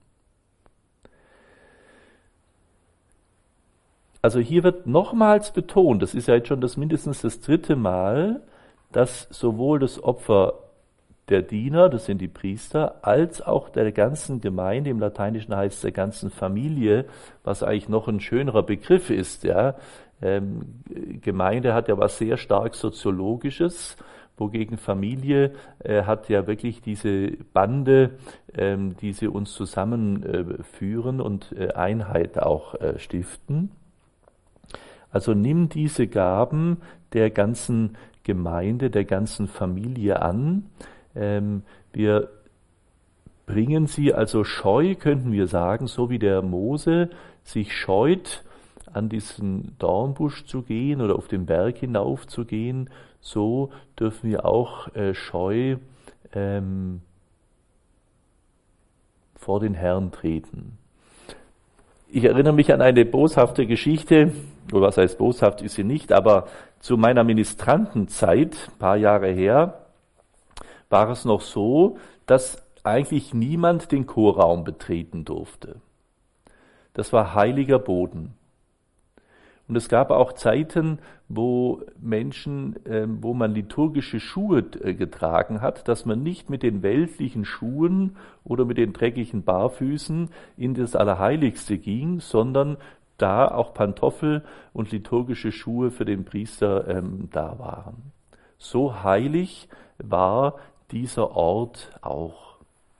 S2: Also hier wird nochmals betont, das ist ja jetzt schon mindestens das 3. Mal, dass sowohl das Opfer der Diener, das sind die Priester, als auch der ganzen Gemeinde, im Lateinischen heißt es der ganzen Familie, was eigentlich noch ein schönerer Begriff ist. Ja. Gemeinde hat ja was sehr stark Soziologisches, wogegen Familie hat ja wirklich diese Bande, die sie uns zusammenführen und Einheit auch stiften. Also nimm diese Gaben der ganzen Gemeinde, der ganzen Familie an. Wir bringen sie also scheu, könnten wir sagen, so wie der Mose sich scheut, an diesen Dornbusch zu gehen oder auf den Berg hinauf zu gehen, so dürfen wir auch scheu vor den Herrn treten. Ich erinnere mich an eine boshafte Geschichte, oder was heißt boshaft, ist sie nicht, aber zu meiner Ministrantenzeit, ein paar Jahre her, war es noch so, dass eigentlich niemand den Chorraum betreten durfte. Das war heiliger Boden. Und es gab auch Zeiten, wo wo man liturgische Schuhe getragen hat, dass man nicht mit den weltlichen Schuhen oder mit den dreckigen Barfüßen in das Allerheiligste ging, sondern da auch Pantoffel und liturgische Schuhe für den Priester da waren. So heilig war dieser Ort auch.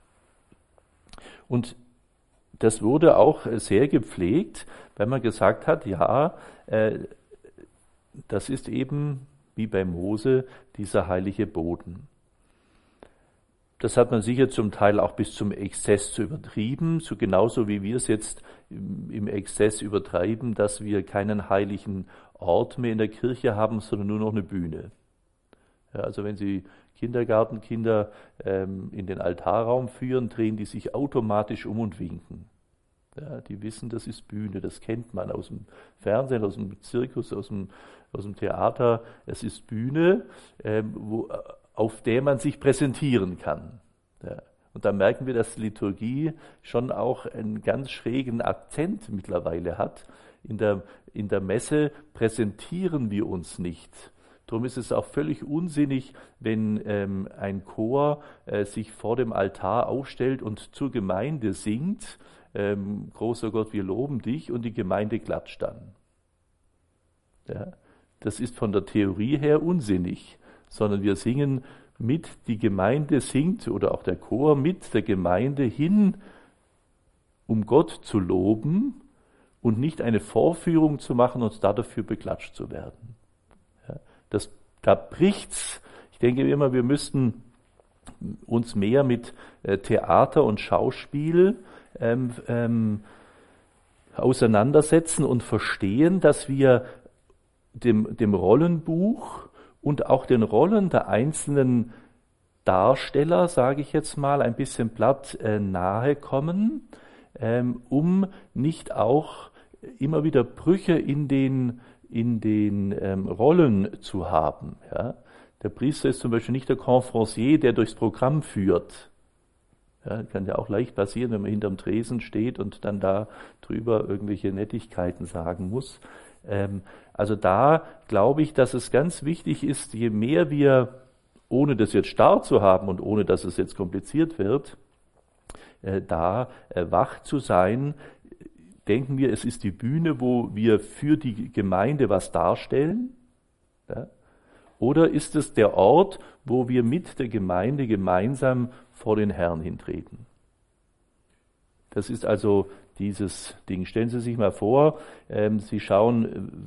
S2: Und das wurde auch sehr gepflegt, weil man gesagt hat, ja, das ist eben wie bei Mose dieser heilige Boden. Das hat man sicher zum Teil auch bis zum Exzess zu übertrieben, so genauso wie wir es jetzt im Exzess übertreiben, dass wir keinen heiligen Ort mehr in der Kirche haben, sondern nur noch eine Bühne. Ja, also wenn Sie Kindergartenkinder in den Altarraum führen, drehen die sich automatisch um und winken. Ja, die wissen, das ist Bühne, das kennt man aus dem Fernsehen, aus dem Zirkus, aus dem Theater. Es ist Bühne, auf der man sich präsentieren kann. Ja. Und da merken wir, dass Liturgie schon auch einen ganz schrägen Akzent mittlerweile hat. In der Messe präsentieren wir uns nicht. Darum ist es auch völlig unsinnig, wenn ein Chor sich vor dem Altar aufstellt und zur Gemeinde singt, großer Gott, wir loben dich, und die Gemeinde klatscht dann. Ja, das ist von der Theorie her unsinnig, sondern wir singen mit, die Gemeinde singt oder auch der Chor mit der Gemeinde hin, um Gott zu loben und nicht eine Vorführung zu machen und dafür beklatscht zu werden. Ja, da bricht's. Ich denke immer, wir müssten uns mehr mit Theater und Schauspiel auseinandersetzen und verstehen, dass wir dem Rollenbuch und auch den Rollen der einzelnen Darsteller, sage ich jetzt mal, ein bisschen platt nahe kommen, um nicht auch immer wieder Brüche in den Rollen zu haben. Ja? Der Priester ist zum Beispiel nicht der Conférencier, der durchs Programm führt. Ja, kann ja auch leicht passieren, wenn man hinterm Tresen steht und dann da drüber irgendwelche Nettigkeiten sagen muss. Also da glaube ich, dass es ganz wichtig ist, je mehr wir, ohne das jetzt starr zu haben und ohne dass es jetzt kompliziert wird, wach zu sein. Denken wir, es ist die Bühne, wo wir für die Gemeinde was darstellen? Ja? Oder ist es der Ort, wo wir mit der Gemeinde gemeinsam vor den Herrn hintreten? Das ist also dieses Ding. Stellen Sie sich mal vor, Sie schauen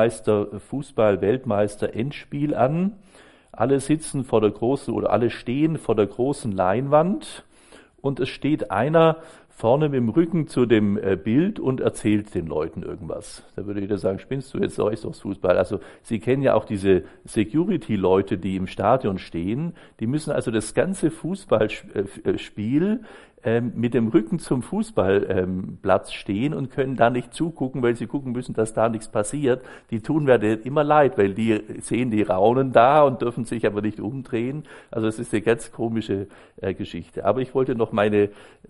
S2: Fußball-Weltmeister-Endspiel an. Alle sitzen vor der großen oder alle stehen vor der großen Leinwand und es steht einer vorne mit dem Rücken zu dem Bild und erzählt den Leuten irgendwas. Da würde jeder sagen, spinnst du jetzt, ist doch Fußball. Also Sie kennen ja auch diese Security-Leute, die im Stadion stehen. Die müssen also das ganze Fußballspiel mit dem Rücken zum Fußballplatz stehen und können da nicht zugucken, weil sie gucken müssen, dass da nichts passiert. Die tun mir immer leid, weil die sehen die Raunen da und dürfen sich aber nicht umdrehen. Also es ist eine ganz komische Geschichte. Aber ich wollte noch meinen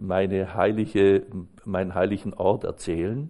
S2: heiligen Ort erzählen.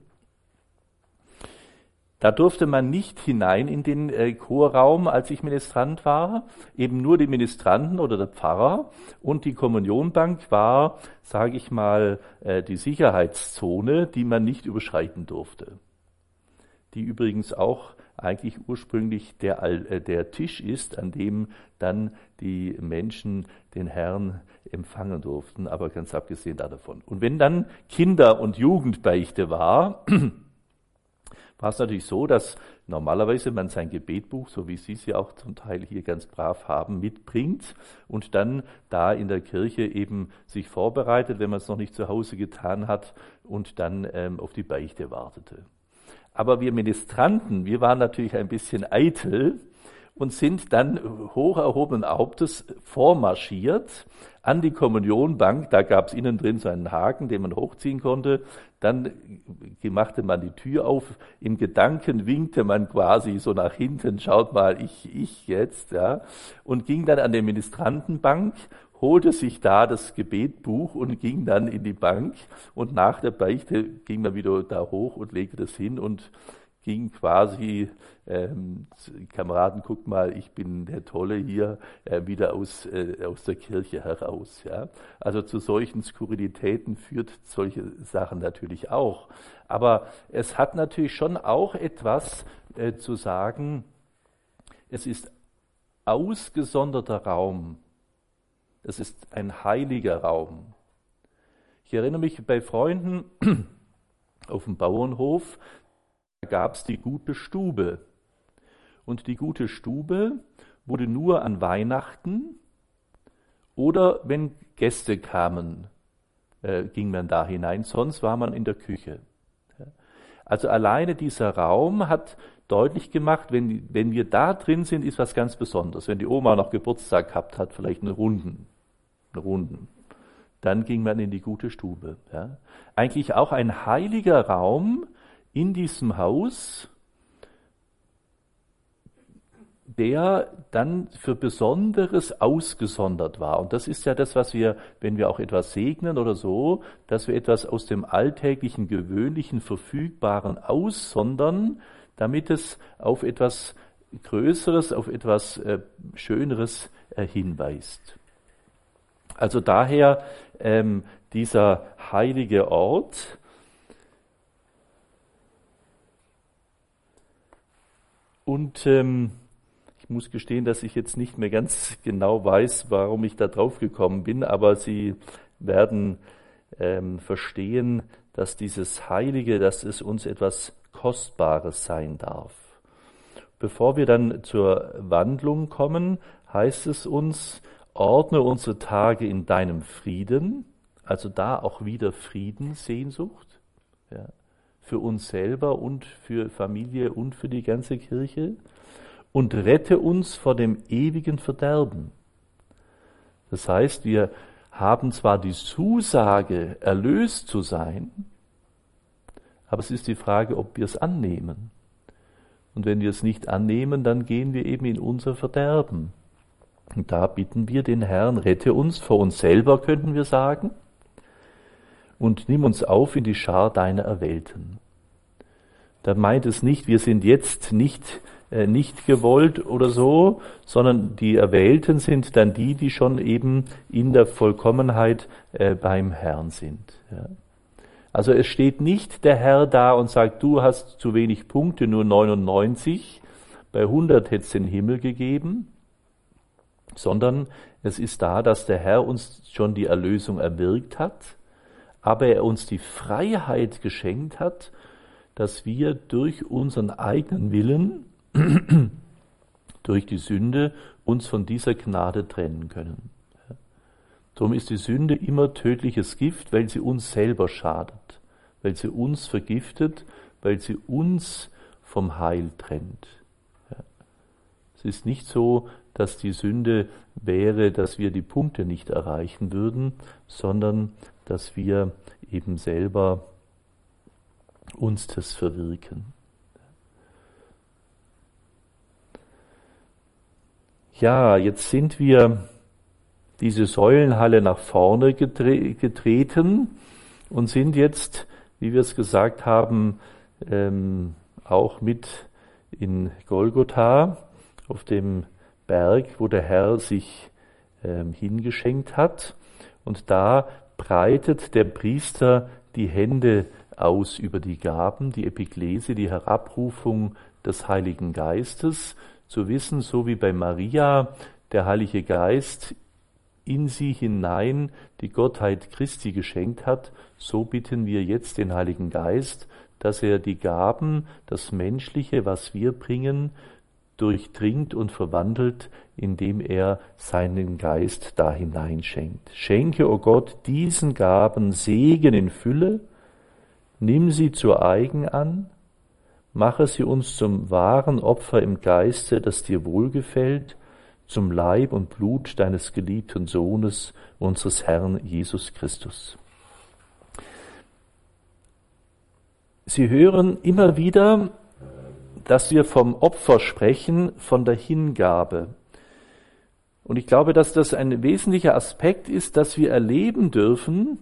S2: Da durfte man nicht hinein in den Chorraum, als ich Ministrant war, eben nur die Ministranten oder der Pfarrer, und die Kommunionbank war, sage ich mal, die Sicherheitszone, die man nicht überschreiten durfte. Die übrigens auch eigentlich ursprünglich der Tisch ist, an dem dann die Menschen den Herrn empfangen durften, aber ganz abgesehen davon. Und wenn dann Kinder- und Jugendbeichte war es natürlich so, dass normalerweise man sein Gebetbuch, so wie Sie es ja auch zum Teil hier ganz brav haben, mitbringt und dann da in der Kirche eben sich vorbereitet, wenn man es noch nicht zu Hause getan hat, und dann auf die Beichte wartete. Aber wir Ministranten, wir waren natürlich ein bisschen eitel und sind dann hoch erhobenen Hauptes vormarschiert an die Kommunionbank. Da gab es innen drin so einen Haken, den man hochziehen konnte. Dann machte man die Tür auf. In Gedanken winkte man quasi so nach hinten, schaut mal, ich jetzt, ja, und ging dann an die Ministrantenbank, holte sich da das Gebetbuch und ging dann in die Bank. Und nach der Beichte ging man wieder da hoch und legte das hin und ging quasi, Kameraden, guck mal, ich bin der Tolle hier, wieder aus der Kirche heraus. Ja. Also zu solchen Skurrilitäten führt solche Sachen natürlich auch. Aber es hat natürlich schon auch etwas zu sagen, es ist ausgesonderter Raum. Es ist ein heiliger Raum. Ich erinnere mich bei Freunden auf dem Bauernhof, da gab es die gute Stube. Und die gute Stube wurde nur an Weihnachten oder wenn Gäste kamen, ging man da hinein, sonst war man in der Küche. Also alleine dieser Raum hat deutlich gemacht, wenn wir da drin sind, ist was ganz Besonderes. Wenn die Oma noch Geburtstag gehabt hat, vielleicht eine Runden, dann ging man in die gute Stube. Ja. Eigentlich auch ein heiliger Raum in diesem Haus, der dann für Besonderes ausgesondert war. Und das ist ja das, was wir, wenn wir auch etwas segnen oder so, dass wir etwas aus dem alltäglichen, gewöhnlichen, verfügbaren aussondern, damit es auf etwas Größeres, auf etwas Schöneres hinweist. Also daher dieser heilige Ort. Und ich muss gestehen, dass ich jetzt nicht mehr ganz genau weiß, warum ich da drauf gekommen bin, aber Sie werden verstehen, dass dieses Heilige, dass es uns etwas Kostbares sein darf. Bevor wir dann zur Wandlung kommen, heißt es uns, ordne unsere Tage in deinem Frieden, also da auch wieder Friedenssehnsucht, ja, für uns selber und für Familie und für die ganze Kirche, und rette uns vor dem ewigen Verderben. Das heißt, wir haben zwar die Zusage, erlöst zu sein, aber es ist die Frage, ob wir es annehmen. Und wenn wir es nicht annehmen, dann gehen wir eben in unser Verderben. Und da bitten wir den Herrn, rette uns vor uns selber, könnten wir sagen, und nimm uns auf in die Schar deiner Erwählten. Da meint es nicht, wir sind jetzt nicht gewollt oder so, sondern die Erwählten sind dann die schon eben in der Vollkommenheit beim Herrn sind. Ja. Also es steht nicht der Herr da und sagt, du hast zu wenig Punkte, nur 99, bei 100 hätte es den Himmel gegeben, sondern es ist da, dass der Herr uns schon die Erlösung erwirkt hat, aber er uns die Freiheit geschenkt hat, dass wir durch unseren eigenen Willen, durch die Sünde, uns von dieser Gnade trennen können. Darum ist die Sünde immer tödliches Gift, weil sie uns selber schadet, weil sie uns vergiftet, weil sie uns vom Heil trennt. Es ist nicht so, dass die Sünde wäre, dass wir die Punkte nicht erreichen würden, sondern dass wir eben selber uns das verwirken. Ja, jetzt sind wir diese Säulenhalle nach vorne getreten und sind jetzt, wie wir es gesagt haben, auch mit in Golgotha auf dem Berg, wo der Herr sich hingeschenkt hat. Und da breitet der Priester die Hände aus über die Gaben, die Epiklese, die Herabrufung des Heiligen Geistes, zu wissen, so wie bei Maria der Heilige Geist in sie hinein die Gottheit Christi geschenkt hat, so bitten wir jetzt den Heiligen Geist, dass er die Gaben, das Menschliche, was wir bringen, durchdringt und verwandelt, indem er seinen Geist da hineinschenkt. Schenke, o Gott, diesen Gaben Segen in Fülle, nimm sie zu eigen an, mache sie uns zum wahren Opfer im Geiste, das dir wohlgefällt, zum Leib und Blut deines geliebten Sohnes, unseres Herrn Jesus Christus. Sie hören immer wieder, dass wir vom Opfer sprechen, von der Hingabe. Und ich glaube, dass das ein wesentlicher Aspekt ist, dass wir erleben dürfen,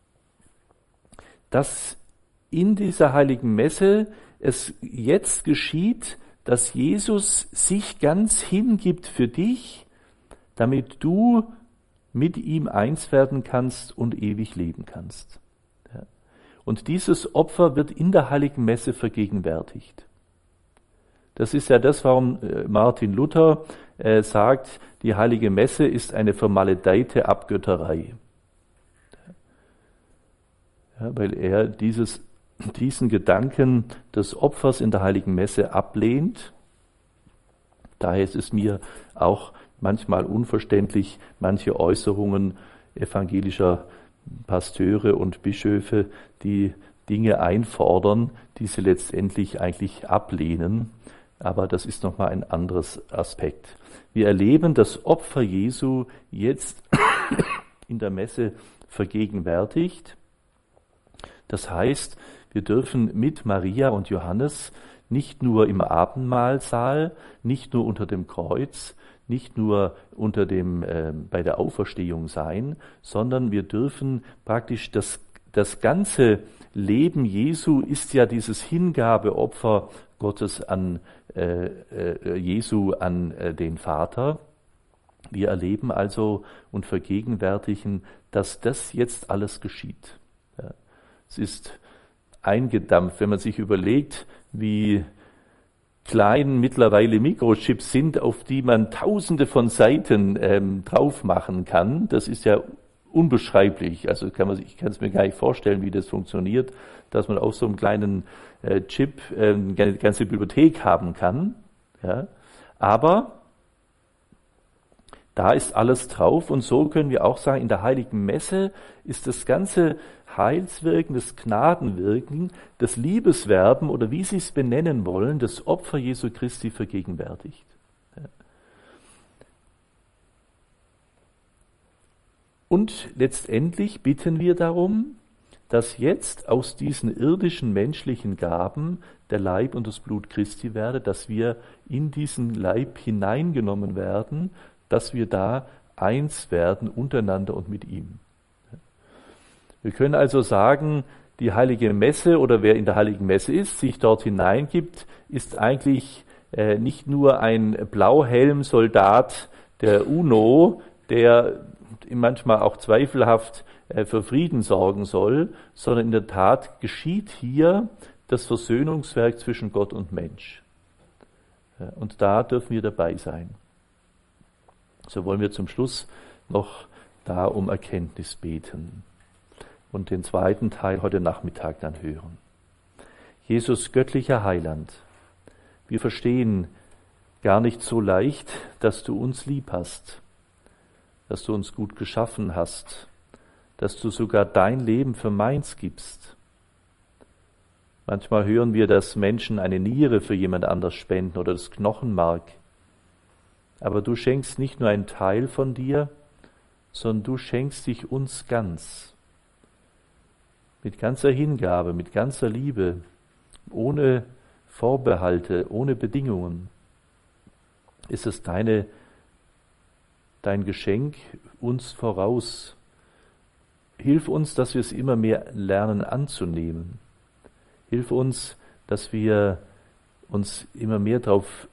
S2: dass in dieser heiligen Messe es jetzt geschieht, dass Jesus sich ganz hingibt für dich, damit du mit ihm eins werden kannst und ewig leben kannst. Und dieses Opfer wird in der heiligen Messe vergegenwärtigt. Das ist ja das, warum Martin Luther sagt, die heilige Messe ist eine vermaledeite Abgötterei. Ja, weil er diesen Gedanken des Opfers in der heiligen Messe ablehnt. Daher ist es mir auch manchmal unverständlich, manche Äußerungen evangelischer Pasteure und Bischöfe, die Dinge einfordern, die sie letztendlich eigentlich ablehnen. Aber das ist nochmal ein anderes Aspekt. Wir erleben das Opfer Jesu jetzt in der Messe vergegenwärtigt. Das heißt, wir dürfen mit Maria und Johannes nicht nur im Abendmahlsaal, nicht nur unter dem Kreuz, nicht nur bei der Auferstehung sein, sondern wir dürfen praktisch das ganze Leben Jesu ist ja dieses Hingabeopfer Gottes an Jesu an den Vater. Wir erleben also und vergegenwärtigen, dass das jetzt alles geschieht. Ja. Es ist eingedampft, wenn man sich überlegt, wie klein mittlerweile Mikrochips sind, auf die man tausende von Seiten drauf machen kann. Das ist ja unbeschreiblich. Also ich kann es mir gar nicht vorstellen, wie das funktioniert, dass man auf so einem kleinen Chip eine ganze Bibliothek haben kann. Ja. Aber da ist alles drauf und so können wir auch sagen, in der heiligen Messe ist das ganze Heilswirken, das Gnadenwirken, das Liebeswerben oder wie Sie es benennen wollen, das Opfer Jesu Christi vergegenwärtigt. Ja. Und letztendlich bitten wir darum, dass jetzt aus diesen irdischen menschlichen Gaben der Leib und das Blut Christi werde, dass wir in diesen Leib hineingenommen werden, dass wir da eins werden untereinander und mit ihm. Wir können also sagen, die heilige Messe oder wer in der heiligen Messe ist, sich dort hineingibt, ist eigentlich nicht nur ein Blauhelm-Soldat der UNO, der manchmal auch zweifelhaft für Frieden sorgen soll, sondern in der Tat geschieht hier das Versöhnungswerk zwischen Gott und Mensch. Und da dürfen wir dabei sein. So wollen wir zum Schluss noch da um Erkenntnis beten und den zweiten Teil heute Nachmittag dann hören. Jesus, göttlicher Heiland, wir verstehen gar nicht so leicht, dass du uns lieb hast, dass du uns gut geschaffen hast, dass du sogar dein Leben für meins gibst. Manchmal hören wir, dass Menschen eine Niere für jemand anders spenden oder das Knochenmark. Aber du schenkst nicht nur einen Teil von dir, sondern du schenkst dich uns ganz. Mit ganzer Hingabe, mit ganzer Liebe, ohne Vorbehalte, ohne Bedingungen. Ist es dein Geschenk uns voraus. Hilf uns, dass wir es immer mehr lernen anzunehmen. Hilf uns, dass wir uns immer mehr darauf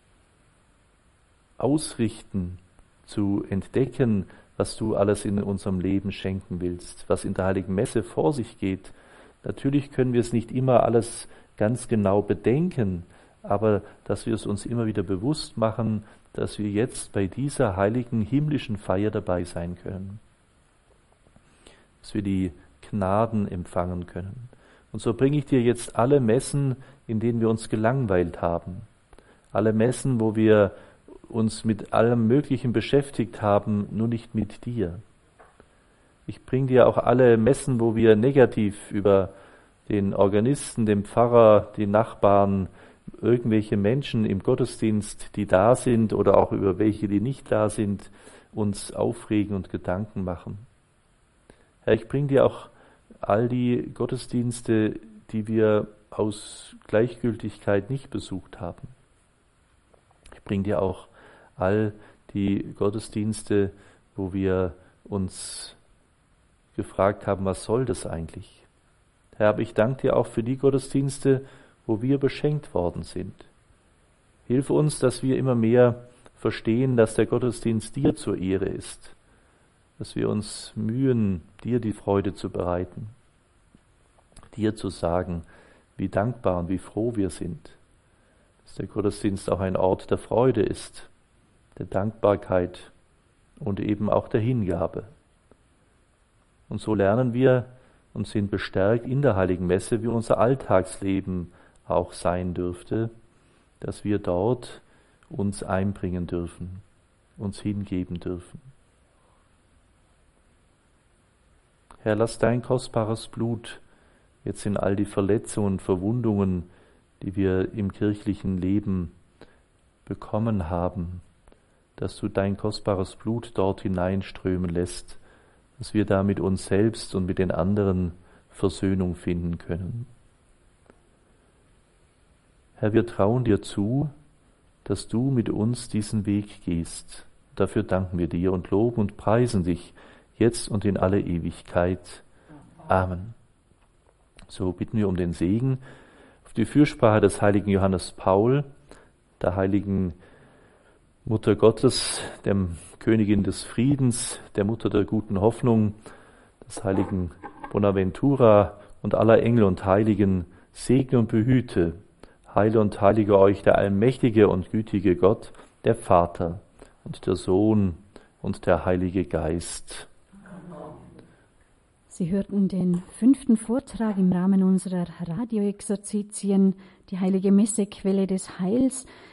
S2: ausrichten, zu entdecken, was du alles in unserem Leben schenken willst, was in der Heiligen Messe vor sich geht. Natürlich können wir es nicht immer alles ganz genau bedenken, aber dass wir es uns immer wieder bewusst machen, dass wir jetzt bei dieser heiligen himmlischen Feier dabei sein können. Dass wir die Gnaden empfangen können. Und so bringe ich dir jetzt alle Messen, in denen wir uns gelangweilt haben. Alle Messen, wo wir uns mit allem Möglichen beschäftigt haben, nur nicht mit dir. Ich bringe dir auch alle Messen, wo wir negativ über den Organisten, dem Pfarrer, die Nachbarn, irgendwelche Menschen im Gottesdienst, die da sind oder auch über welche, die nicht da sind, uns aufregen und Gedanken machen. Herr, ich bringe dir auch all die Gottesdienste, die wir aus Gleichgültigkeit nicht besucht haben. Ich bringe dir auch all die Gottesdienste, wo wir uns gefragt haben, was soll das eigentlich? Herr, aber ich danke dir auch für die Gottesdienste, wo wir beschenkt worden sind. Hilf uns, dass wir immer mehr verstehen, dass der Gottesdienst dir zur Ehre ist, dass wir uns mühen, dir die Freude zu bereiten, dir zu sagen, wie dankbar und wie froh wir sind, dass der Gottesdienst auch ein Ort der Freude ist, der Dankbarkeit und eben auch der Hingabe. Und so lernen wir und sind bestärkt in der Heiligen Messe, wie unser Alltagsleben auch sein dürfte, dass wir dort uns einbringen dürfen, uns hingeben dürfen. Herr, lass dein kostbares Blut jetzt in all die Verletzungen und Verwundungen, die wir im kirchlichen Leben bekommen haben, dass du dein kostbares Blut dort hineinströmen lässt, dass wir da mit uns selbst und mit den anderen Versöhnung finden können. Herr, wir trauen dir zu, dass du mit uns diesen Weg gehst. Dafür danken wir dir und loben und preisen dich jetzt und in alle Ewigkeit. Amen. So bitten wir um den Segen auf die Fürsprache des heiligen Johannes Paul, der heiligen Mutter Gottes, der Königin des Friedens, der Mutter der guten Hoffnung, des heiligen Bonaventura und aller Engel und Heiligen, segne und behüte, heile und heilige euch der allmächtige und gütige Gott, der Vater und der Sohn und der Heilige Geist.
S1: Sie hörten den 5. Vortrag im Rahmen unserer Radioexerzitien, die Heilige Messe, Quelle des Heils.